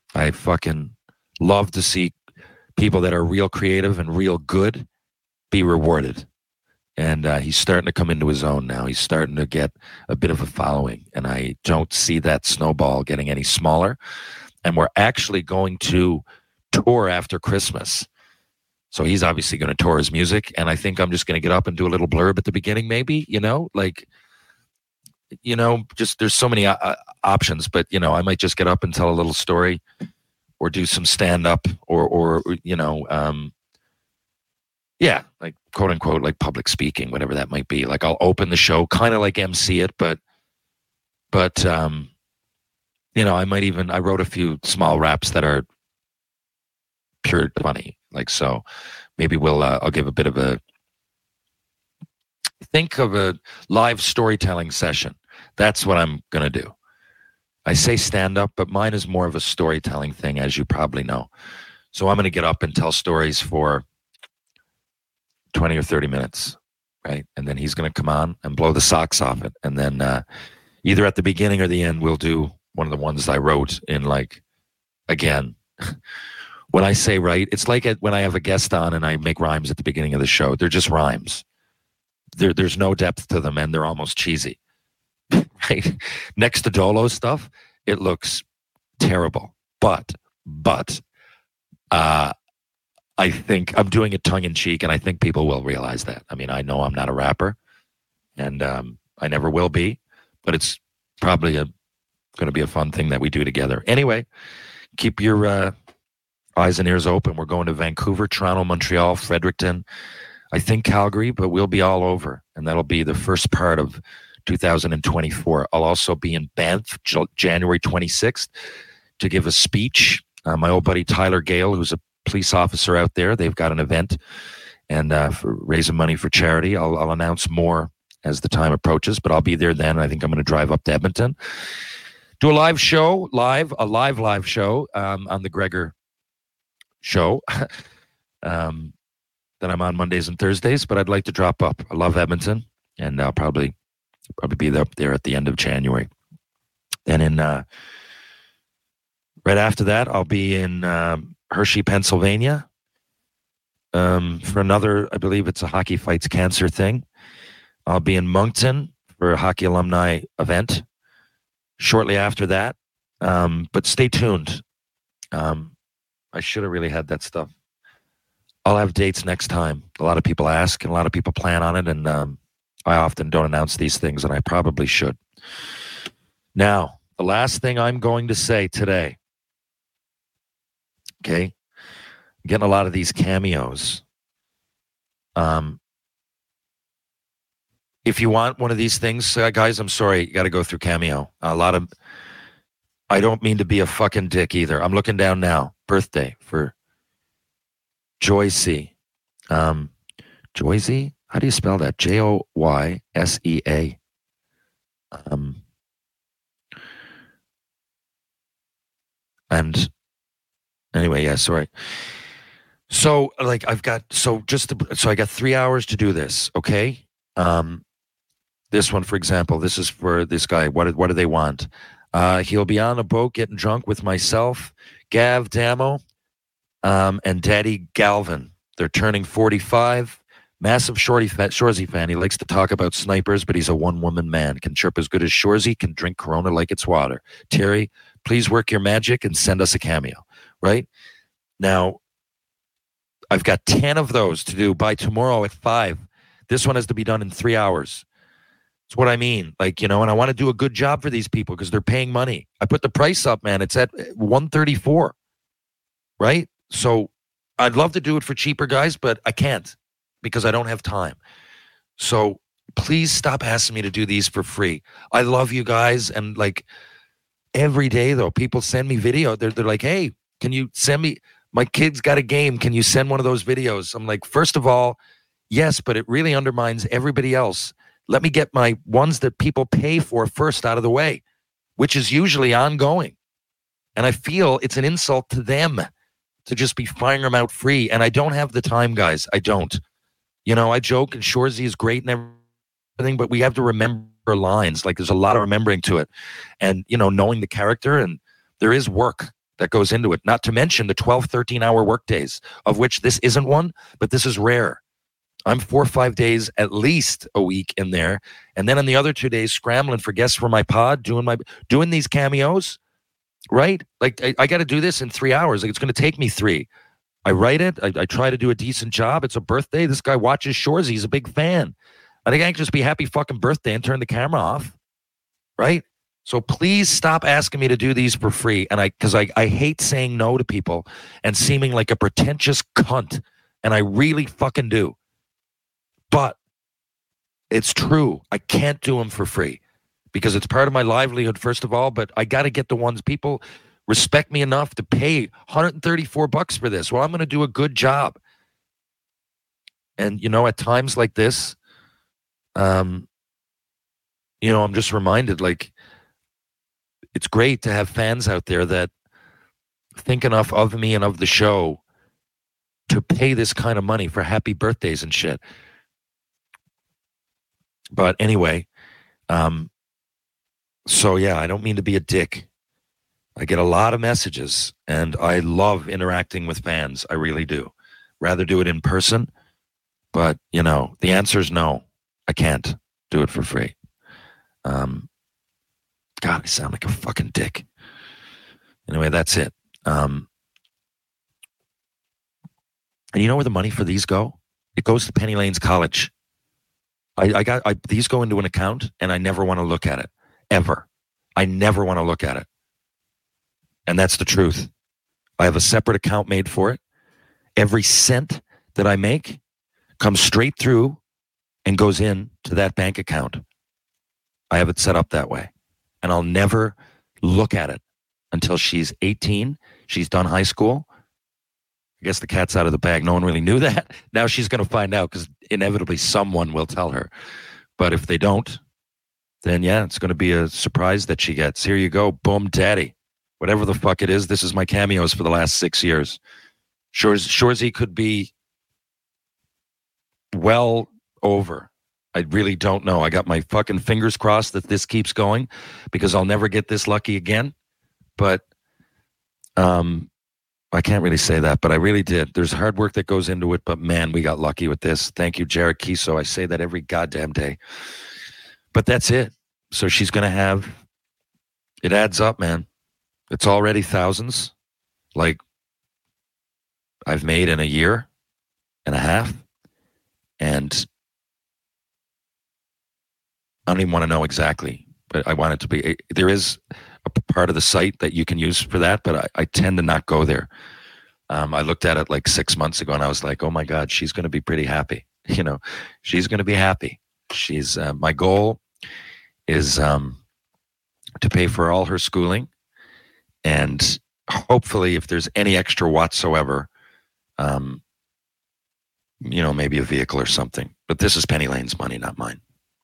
I fucking love to see people that are real creative and real good be rewarded. And uh, he's starting to come into his own now. He's starting to get a bit of a following. And I don't see that snowball getting any smaller. And we're actually going to tour after Christmas. So he's obviously going to tour his music. And I think I'm just going to get up and do a little blurb at the beginning, maybe, you know, like, you know, just there's so many uh, options. But, you know, I might just get up and tell a little story or do some stand up or, or, you know, um, yeah, like quote unquote, like public speaking, whatever that might be. Like I'll open the show, kind of like M C it, but, but, um, you know, I might even, I wrote a few small raps that are pure funny. Like, so maybe we'll, uh, I'll give a bit of a, think of a live storytelling session. That's what I'm going to do. I say stand up, but mine is more of a storytelling thing, as you probably know. So I'm going to get up and tell stories for twenty or thirty minutes, right? And then he's going to come on and blow the socks off it. And then uh, either at the beginning or the end, we'll do one of the ones I wrote in, like, again, when I say right, it's like when I have a guest on and I make rhymes at the beginning of the show. They're just rhymes. There, there's no depth to them, and they're almost cheesy. Right? Next to Dolo stuff, it looks terrible. But, but, uh, I think I'm doing it tongue in cheek, and I think people will realize that. I mean, I know I'm not a rapper, and um, I never will be, but it's probably a going to be a fun thing that we do together. Anyway, keep your uh, eyes and ears open. We're going to Vancouver, Toronto, Montreal, Fredericton, I think Calgary, but we'll be all over, and that'll be the first part of two thousand twenty-four. I'll also be in Banff, January twenty-sixth, to give a speech. Uh, my old buddy Tyler Gale, who's a police officer out there, they've got an event and uh, for raising money for charity. I'll, I'll announce more as the time approaches, but I'll be there then. I think I'm going to drive up to Edmonton, do a live show, live, a live, live show um, on the Gregor show um, that I'm on Mondays and Thursdays, but I'd like to drop up. I love Edmonton, and I'll probably probably be up there at the end of January. Then in uh, right after that, I'll be in um, Hershey, Pennsylvania, um, for another, I believe it's a Hockey Fights Cancer thing. I'll be in Moncton for a hockey alumni event shortly after that. Um, but stay tuned. Um, I should have really had that stuff. I'll have dates next time. A lot of people ask, and a lot of people plan on it, and um, I often don't announce these things, and I probably should. Now, the last thing I'm going to say today. Okay, I'm getting a lot of these cameos. Um, if you want one of these things, uh, guys, I'm sorry, you got to go through Cameo. A lot of, I don't mean to be a fucking dick either. I'm looking down now. Birthday for Joycey. Um, Joycey? How do you spell that? J O Y S E A. Um, and anyway, yeah, sorry. So, like, I've got, so just, to, so I got three hours to do this, okay? Um, this one, for example, this is for this guy. What, what do they want? Uh, he'll be on a boat getting drunk with myself, Gav Damo, um, and Daddy Galvin. They're turning forty-five. Massive Shorty fan, Shorzy fan. He likes to talk about snipers, but he's a one-woman man. Can chirp as good as Shorzy, can drink Corona like it's water. Terry, please work your magic and send us a cameo, right? Now, I've got ten of those to do by tomorrow at five. This one has to be done in three hours. That's what I mean. Like, you know, and I want to do a good job for these people because they're paying money. I put the price up, man. It's at one thirty-four, right? So I'd love to do it for cheaper, guys, but I can't because I don't have time. So please stop asking me to do these for free. I love you guys. And like every day, though, people send me video. They're, they're like, hey, can you send me, my kid's got a game. Can you send one of those videos? I'm like, first of all, yes, but it really undermines everybody else. Let me get my ones that people pay for first out of the way, which is usually ongoing. And I feel it's an insult to them to just be firing them out free. And I don't have the time, guys. I don't. You know, I joke and Shorzy is great and everything, but we have to remember lines. Like there's a lot of remembering to it. And, you know, knowing the character, and there is work that goes into it, not to mention the twelve, thirteen hour work days, of which this isn't one, but this is rare. I'm four or five days at least a week in there. And then on the other two days, scrambling for guests for my pod, doing my doing these cameos, right? Like, I, I got to do this in three hours. Like, it's going to take me three. I write it. I, I try to do a decent job. It's a birthday. This guy watches Shoresy. He's a big fan. I think I can just be happy fucking birthday and turn the camera off, right? So please stop asking me to do these for free. And I, because I, I hate saying no to people and seeming like a pretentious cunt. And I really fucking do. But it's true. I can't do them for free because it's part of my livelihood, first of all. But I got to get the ones people respect me enough to pay one hundred thirty-four bucks for this. Well, I'm going to do a good job. And, you know, at times like this, um, you know, I'm just reminded, like, it's great to have fans out there that think enough of me and of the show to pay this kind of money for happy birthdays and shit. But anyway, um, so yeah, I don't mean to be a dick. I get a lot of messages and I love interacting with fans. I really do. Rather do it in person. But, you know, the answer is no. I can't do it for free. Um, God, I sound like a fucking dick. Anyway, that's it. Um, and you know where the money for these go? It goes to Penny Lane's college. I, I got I, these go into an account, and I never want to look at it ever. I never want to look at it, and that's the truth. I have a separate account made for it. Every cent that I make comes straight through and goes in to that bank account. I have it set up that way. And I'll never look at it until she's eighteen. She's done high school. I guess the cat's out of the bag. No one really knew that. Now she's going to find out because inevitably someone will tell her. But if they don't, then yeah, it's going to be a surprise that she gets. Here you go. Boom, daddy. Whatever the fuck it is, this is my cameos for the last six years. Shoresy could be well over. I really don't know. I got my fucking fingers crossed that this keeps going because I'll never get this lucky again. But um, I can't really say that, but I really did. There's hard work that goes into it, but man, we got lucky with this. Thank you, Jared Kiso. I say that every goddamn day. But that's it. So she's going to have, it adds up, man. It's already thousands, like I've made in a year and a half. And I don't even want to know exactly, but I want it to be, there is a part of the site that you can use for that, but I, I tend to not go there. Um, I looked at it like six months ago and I was like, oh my God, she's going to be pretty happy. You know, she's going to be happy. She's, uh, my goal is um, to pay for all her schooling. And hopefully if there's any extra whatsoever, um, you know, maybe a vehicle or something. But this is Penny Lane's money, not mine.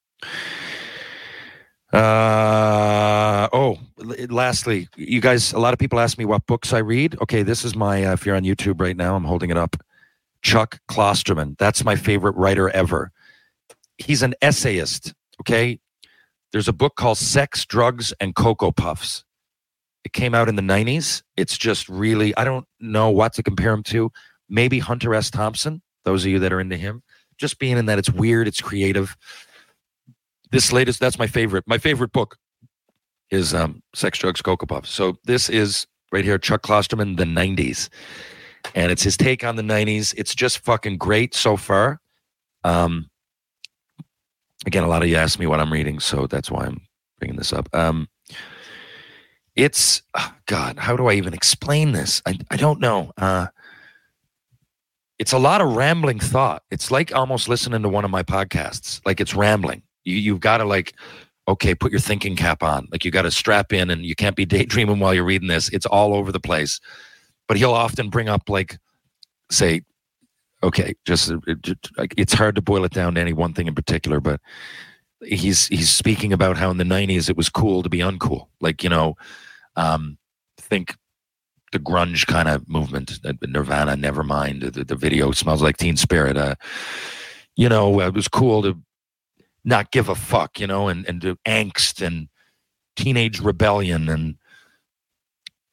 Uh, oh, lastly, you guys, a lot of people ask me what books I read. Okay, this is my, uh, if you're on YouTube right now, I'm holding it up. Chuck Klosterman. That's my favorite writer ever. He's an essayist, okay? There's a book called Sex, Drugs, and Cocoa Puffs. It came out in the nineties. It's just really, I don't know what to compare him to. Maybe Hunter S. Thompson, those of you that are into him. Just being in that it's weird, it's creative. This latest, that's my favorite. My favorite book is um, Sex, Drugs, Cocoa Puffs. So this is right here, Chuck Klosterman, the nineties. And it's his take on the nineties. It's just fucking great so far. Um, again, a lot of you asked me what I'm reading, so that's why I'm bringing this up. Um, it's, oh God, how do I even explain this? I, I don't know. Uh, it's a lot of rambling thought. It's like almost listening to one of my podcasts. Like it's rambling. You, you've got to like, okay, put your thinking cap on. Like you got to strap in and you can't be daydreaming while you're reading this. It's all over the place. But he'll often bring up like, say, okay, just, it, it's hard to boil it down to any one thing in particular, but he's he's speaking about how in the nineties it was cool to be uncool. Like, you know, um, think the grunge kind of movement, Nirvana, Nevermind, the, the video Smells Like Teen Spirit. Uh, you know, it was cool to not give a fuck, you know, and, and do angst and teenage rebellion and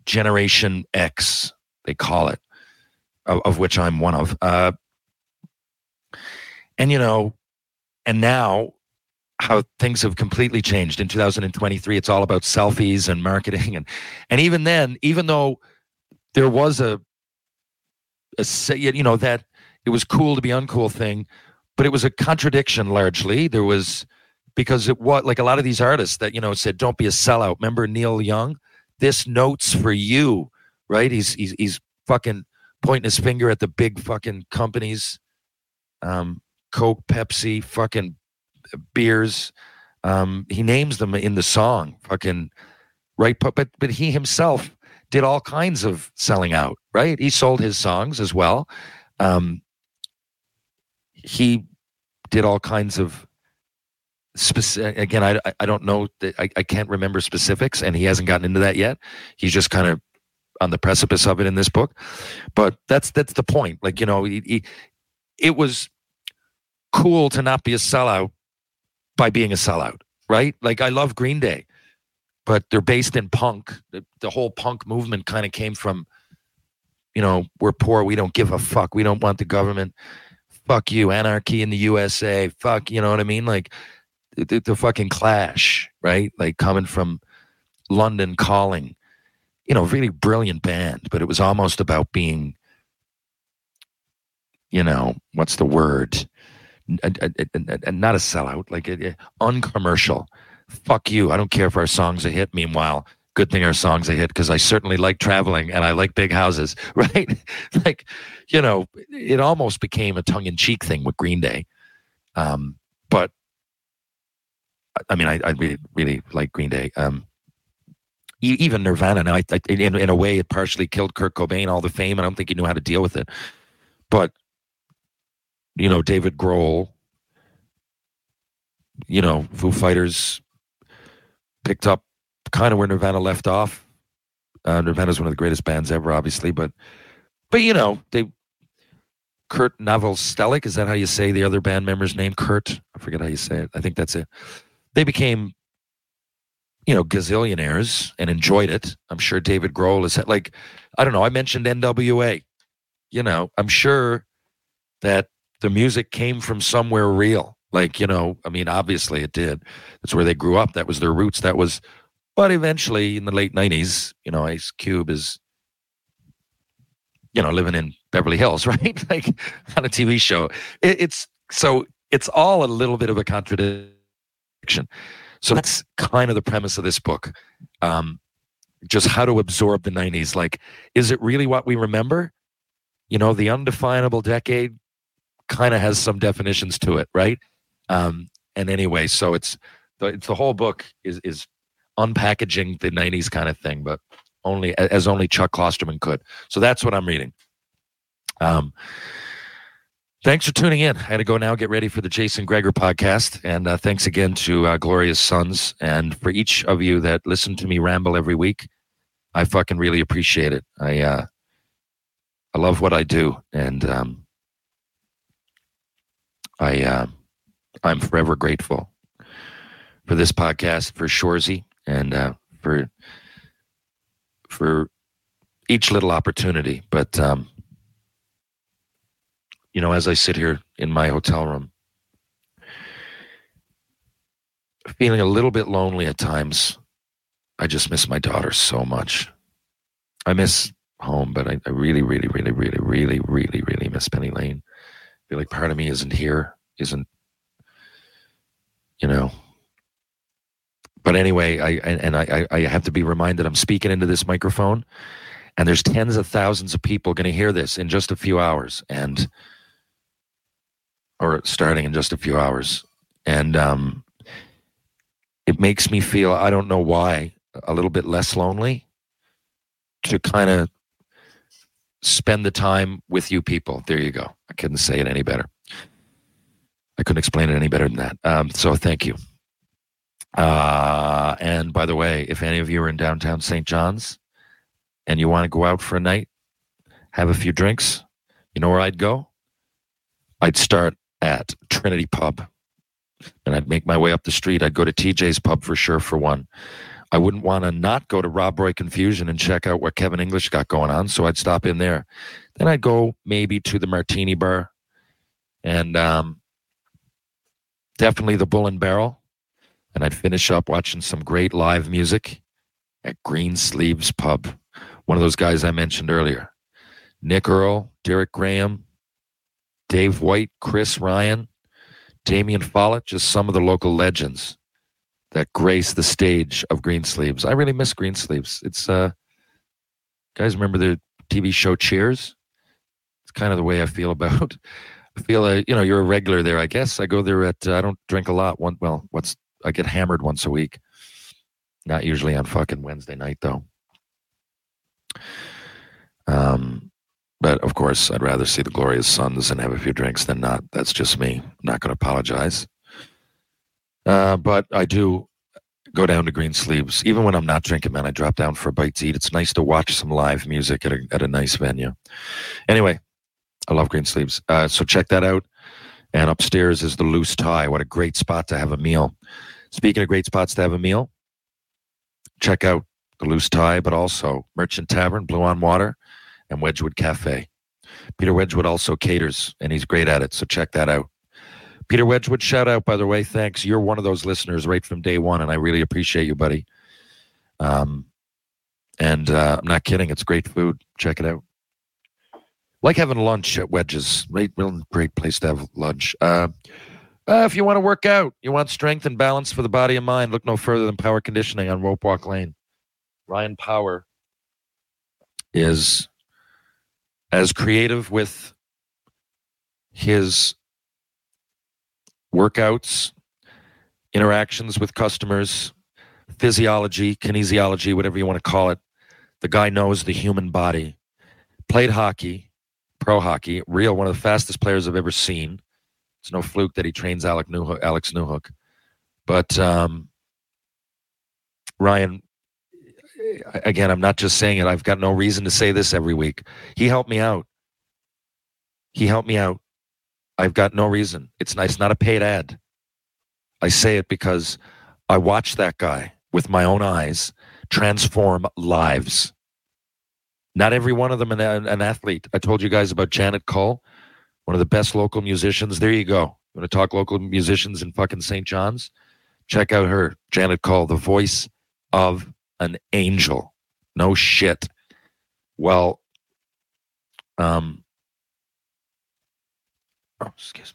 Generation X, they call it, of, of which I'm one of. Uh, and, you know, and now how things have completely changed. In two thousand twenty-three, it's all about selfies and marketing. And, and even then, even though there was a, a, you know, that it was cool to be uncool thing, but it was a contradiction largely. There was, because it was like a lot of these artists that, you know, said, don't be a sellout. Remember Neil Young? This note's for you, right? He's, he's, he's fucking pointing his finger at the big fucking companies, um, Coke, Pepsi, fucking beers. Um, he names them in the song, fucking, right? But, but, but he himself did all kinds of selling out, right? He sold his songs as well. Um, he did all kinds of specific, again, I, I don't know, that I, I can't remember specifics, and he hasn't gotten into that yet. He's just kind of on the precipice of it in this book. But that's that's the point. Like, you know, he, he, it was cool to not be a sellout by being a sellout, right? Like, I love Green Day, but they're based in punk. The, the whole punk movement kind of came from, you know, we're poor, we don't give a fuck, we don't want the government, fuck you, anarchy in the U S A, fuck, you know what I mean? Like, the, the fucking Clash, right? Like, coming from London Calling, you know, really brilliant band, but it was almost about being, you know, what's the word? A, a, a, a, not a sellout, like a, a uncommercial. Fuck you, I don't care if our song's a hit. Meanwhile, good thing our song's a hit, because I certainly like traveling and I like big houses, right? Like, you know, it almost became a tongue-in-cheek thing with Green Day. Um, but, I mean, I, I really, really like Green Day. Um, even Nirvana, now, I, I, in, in a way, it partially killed Kurt Cobain, all the fame, and I don't think he knew how to deal with it. But, you know, David Grohl, you know, Foo Fighters picked up kind of where Nirvana left off. Uh, Nirvana is one of the greatest bands ever, obviously, but, but you know, they, Kurt Novoselic, is that how you say the other band member's name? Kurt, I forget how you say it. I think that's it. They became, you know, gazillionaires and enjoyed it. I'm sure David Grohl is like, I don't know, I mentioned N W A. You know, I'm sure that the music came from somewhere real. Like, you know, I mean, obviously it did. That's where they grew up. That was their roots. That was, but eventually in the late nineties, you know, Ice Cube is, you know, living in Beverly Hills, right? Like, on a T V show. It, it's, so it's all a little bit of a contradiction. So that's kind of the premise of this book. Um, just how to absorb the nineties. Like, is it really what we remember? You know, the undefinable decade kind of has some definitions to it, right? Um, and anyway, so it's the, it's the whole book is is unpackaging the nineties kind of thing, but only as only Chuck Klosterman could. So that's what I'm reading. Um, thanks for tuning in. I had to go now get ready for the Jason Gregor podcast. And uh, thanks again to uh, Glorious Sons. And for each of you that listen to me ramble every week, I fucking really appreciate it. I uh, I love what I do. And um, I, uh, I'm forever grateful for this podcast, for Shoresy, and uh, for for each little opportunity. But, um, you know, as I sit here in my hotel room, feeling a little bit lonely at times, I just miss my daughter so much. I miss home, but I, I really, really, really, really, really, really, really miss Penny Lane. I feel like part of me isn't here, isn't, you know. But anyway, I and I, I have to be reminded I'm speaking into this microphone, and there's tens of thousands of people going to hear this in just a few hours, and or starting in just a few hours. And um, it makes me feel, I don't know why, a little bit less lonely to kind of spend the time with you people. There you go. I couldn't say it any better. I couldn't explain it any better than that. Um, so thank you. Uh, and by the way, if any of you are in downtown Saint John's and you want to go out for a night, have a few drinks, you know where I'd go? I'd start at Trinity Pub, and I'd make my way up the street. I'd go to T J's Pub for sure for one. I wouldn't want to not go to Rob Roy Confusion and check out what Kevin English got going on, so I'd stop in there. Then I'd go maybe to the Martini Bar, and um, definitely the Bull and Barrel, and I'd finish up watching some great live music at Greensleeves Pub. One of those guys I mentioned earlier. Nick Earl, Derek Graham, Dave White, Chris Ryan, Damian Follett, just some of the local legends that grace the stage of Greensleeves. I really miss Greensleeves. It's, uh, guys remember the T V show Cheers? It's kind of the way I feel about, I feel, uh, you know, you're a regular there, I guess. I go there at, uh, I don't drink a lot. One, well, what's, I get hammered once a week. Not usually on fucking Wednesday night, though. Um, but, of course, I'd rather see the glorious Suns and have a few drinks than not. That's just me. I'm not going to apologize. Uh, but I do go down to Greensleeves. Even when I'm not drinking, man, I drop down for a bite to eat. It's nice to watch some live music at a, at a nice venue. Anyway, I love Greensleeves. Uh, so check that out. And upstairs is the Loose Tie. What a great spot to have a meal. Speaking of great spots to have a meal, check out the Loose Tie, but also Merchant Tavern, Blue on Water, and Wedgwood Cafe. Peter Wedgwood also caters, and he's great at it, so check that out. Peter Wedgwood, shout out, by the way. Thanks. You're one of those listeners right from day one, and I really appreciate you, buddy. Um, and uh, I'm not kidding. It's great food. Check it out. Like having lunch at Wedges. Right, real great place to have lunch. Uh, uh, if you want to work out, you want strength and balance for the body and mind, look no further than Power Conditioning on Rope Walk Lane. Ryan Power is as creative with his workouts, interactions with customers, physiology, kinesiology, whatever you want to call it. The guy knows the human body. Played hockey, pro hockey, real, one of the fastest players I've ever seen. It's no fluke that he trains Alex Newhook. Alex Newhook. But um, Ryan, again, I'm not just saying it. I've got no reason to say this every week. He helped me out. He helped me out. I've got no reason. It's nice, not a paid ad. I say it because I watched that guy with my own eyes transform lives. Not every one of them an, an athlete. I told you guys about Janet Cull, one of the best local musicians. There you go. You want to talk local musicians in fucking Saint John's? Check out her, Janet Cull, the voice of an angel. No shit. Well, um, oh, excuse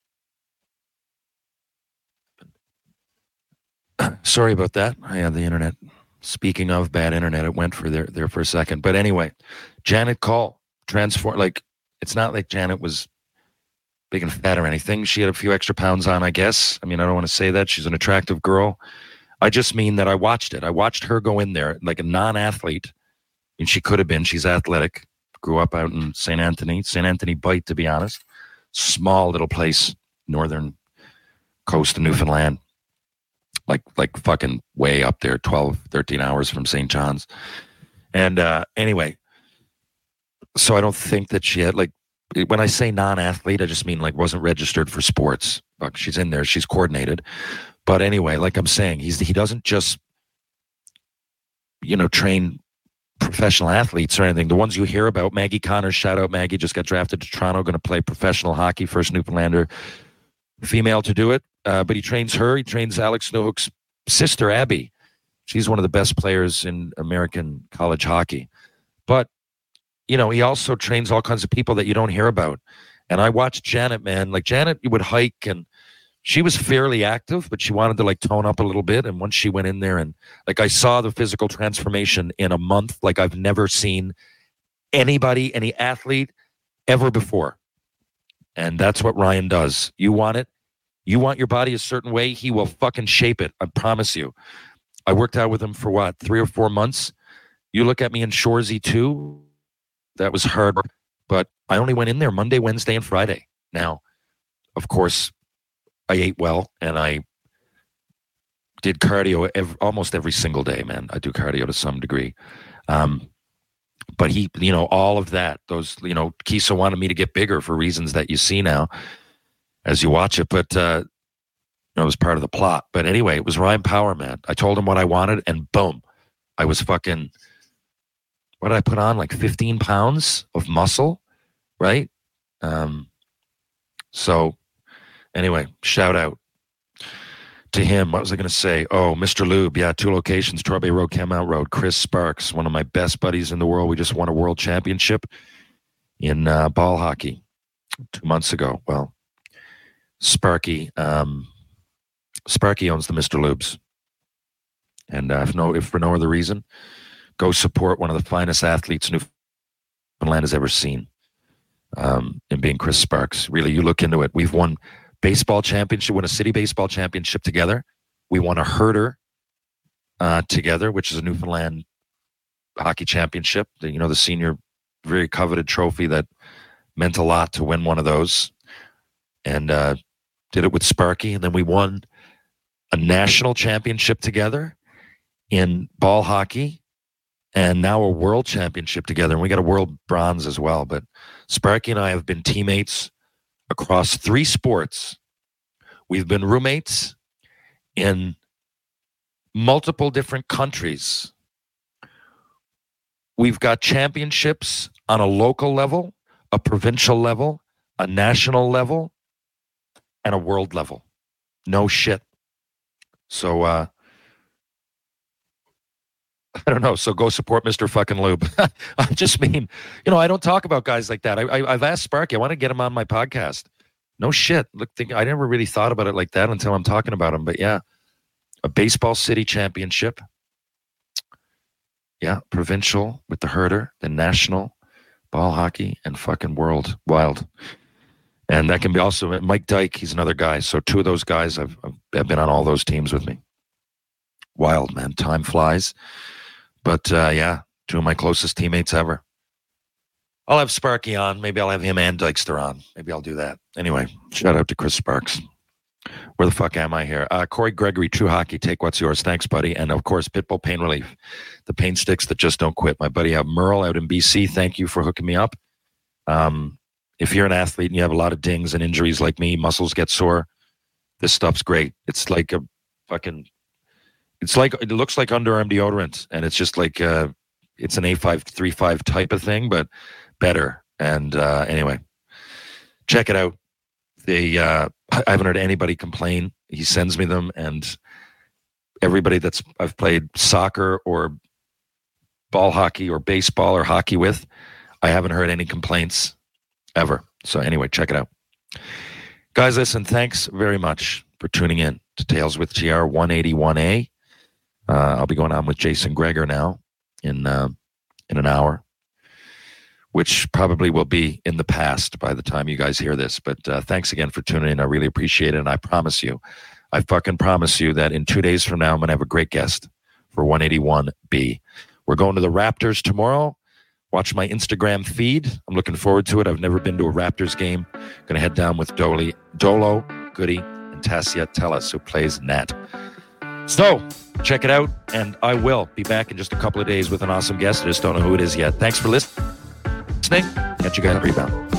me. Sorry about that. I had the internet. Speaking of bad internet, it went for there there for a second. But anyway, Janet Cull transform. Like, it's not like Janet was big and fat or anything. She had a few extra pounds on, I guess. I mean, I don't want to say that. She's an attractive girl. I just mean that I watched it. I watched her go in there like a non-athlete. I mean, she could have been. She's athletic. Grew up out in Saint Anthony. Saint Anthony Bight, to be honest. Small little place, northern coast of Newfoundland. Like, like fucking way up there, twelve, thirteen hours from Saint John's. And uh, anyway, so I don't think that she had, like, when I say non-athlete, I just mean like wasn't registered for sports. But she's in there, she's coordinated. But anyway, like I'm saying, he's he doesn't just, you know, train professional athletes or anything. The ones you hear about, Maggie Connors, shout out Maggie, just got drafted to Toronto, going to play professional hockey, first Newfoundlander female to do it. Uh, but he trains her. He trains Alex Newhook's sister, Abby. She's one of the best players in American college hockey. But, you know, he also trains all kinds of people that you don't hear about. And I watched Janet, man. Like, Janet would hike, and she was fairly active, but she wanted to, like, tone up a little bit. And once she went in there and, like, I saw the physical transformation in a month like I've never seen anybody, any athlete ever before. And that's what Ryan does. You want it? You want your body a certain way, he will fucking shape it. I promise you. I worked out with him for what, three or four months? You look at me in Shoresy too. That was hard. But I only went in there Monday, Wednesday, and Friday. Now, of course, I ate well, and I did cardio every, almost every single day, man. I do cardio to some degree. Um, but he, you know, all of that, those, you know, Kisa wanted me to get bigger for reasons that you see now as you watch it. But uh, know, it was part of the plot. But anyway, it was Ryan Power, man. I told him what I wanted, and boom, I was fucking, what did I put on? Like fifteen pounds of muscle, right? Um, so anyway, shout out to him. What was I going to say? Oh, Mister Lube. Yeah, two locations, Torbay Road, Cammount Road. Chris Sparks, one of my best buddies in the world. We just won a world championship in uh, ball hockey two months ago. Well, Sparky, um, Sparky owns the Mister Lubes. And uh, if no, if for no other reason, go support one of the finest athletes Newfoundland has ever seen, um, in being Chris Sparks. Really, you look into it. We've won baseball championship, won a city baseball championship together. We won a herder uh, together, which is a Newfoundland hockey championship. The, you know, the senior, very coveted trophy that meant a lot to win one of those. And uh, did it with Sparky. And then we won a national championship together in ball hockey, and now a world championship together. And we got a world bronze as well. But Sparky and I have been teammates across three sports. We've been roommates in multiple different countries. We've got championships on a local level, a provincial level, a national level, and a world level. No shit. So, uh, I don't know. So go support Mister Fucking Lube. I just mean, you know, I don't talk about guys like that. I, I, I've asked Sparky. I want to get him on my podcast. No shit. Look, think, I never really thought about it like that until I'm talking about him. But yeah, a baseball city championship. Yeah, provincial with the herder, then national, ball hockey, and fucking world. Wild. And that can be also Mike Dyke. He's another guy. So two of those guys have, have been on all those teams with me. Wild, man. Time flies. But uh, yeah, two of my closest teammates ever. I'll have Sparky on. Maybe I'll have him and Dykester on. Maybe I'll do that. Anyway, shout out to Chris Sparks. Where the fuck am I here? Uh, Corey Gregory, True Hockey, take what's yours. Thanks, buddy. And of course, Pitbull Pain Relief, the pain sticks that just don't quit. My buddy uh, Merle out in B C, thank you for hooking me up. Um, if you're an athlete and you have a lot of dings and injuries like me, muscles get sore, this stuff's great. It's like a fucking, it's like, it looks like underarm deodorant, and it's just like, uh, it's an A five thirty-five type of thing, but better. And uh, anyway, check it out. They, uh, I haven't heard anybody complain. He sends me them, and everybody that's I've played soccer or ball hockey or baseball or hockey with, I haven't heard any complaints ever. So anyway, check it out. Guys, listen, thanks very much for tuning in to Tales with T R one eighty-one A. Uh, I'll be going on with Jason Gregor now in uh, in an hour, which probably will be in the past by the time you guys hear this. But uh, thanks again for tuning in. I really appreciate it. And I promise you, I fucking promise you that in two days from now, I'm going to have a great guest for one eighty-one B. We're going to the Raptors tomorrow. Watch my Instagram feed. I'm looking forward to it. I've never been to a Raptors game. Going to head down with Dolly, Dolo, Goody, and Tassia Tellis, who plays net. So check it out. And I will be back in just a couple of days with an awesome guest. I just don't know who it is yet. Thanks for listening. Catch you guys on Rebound.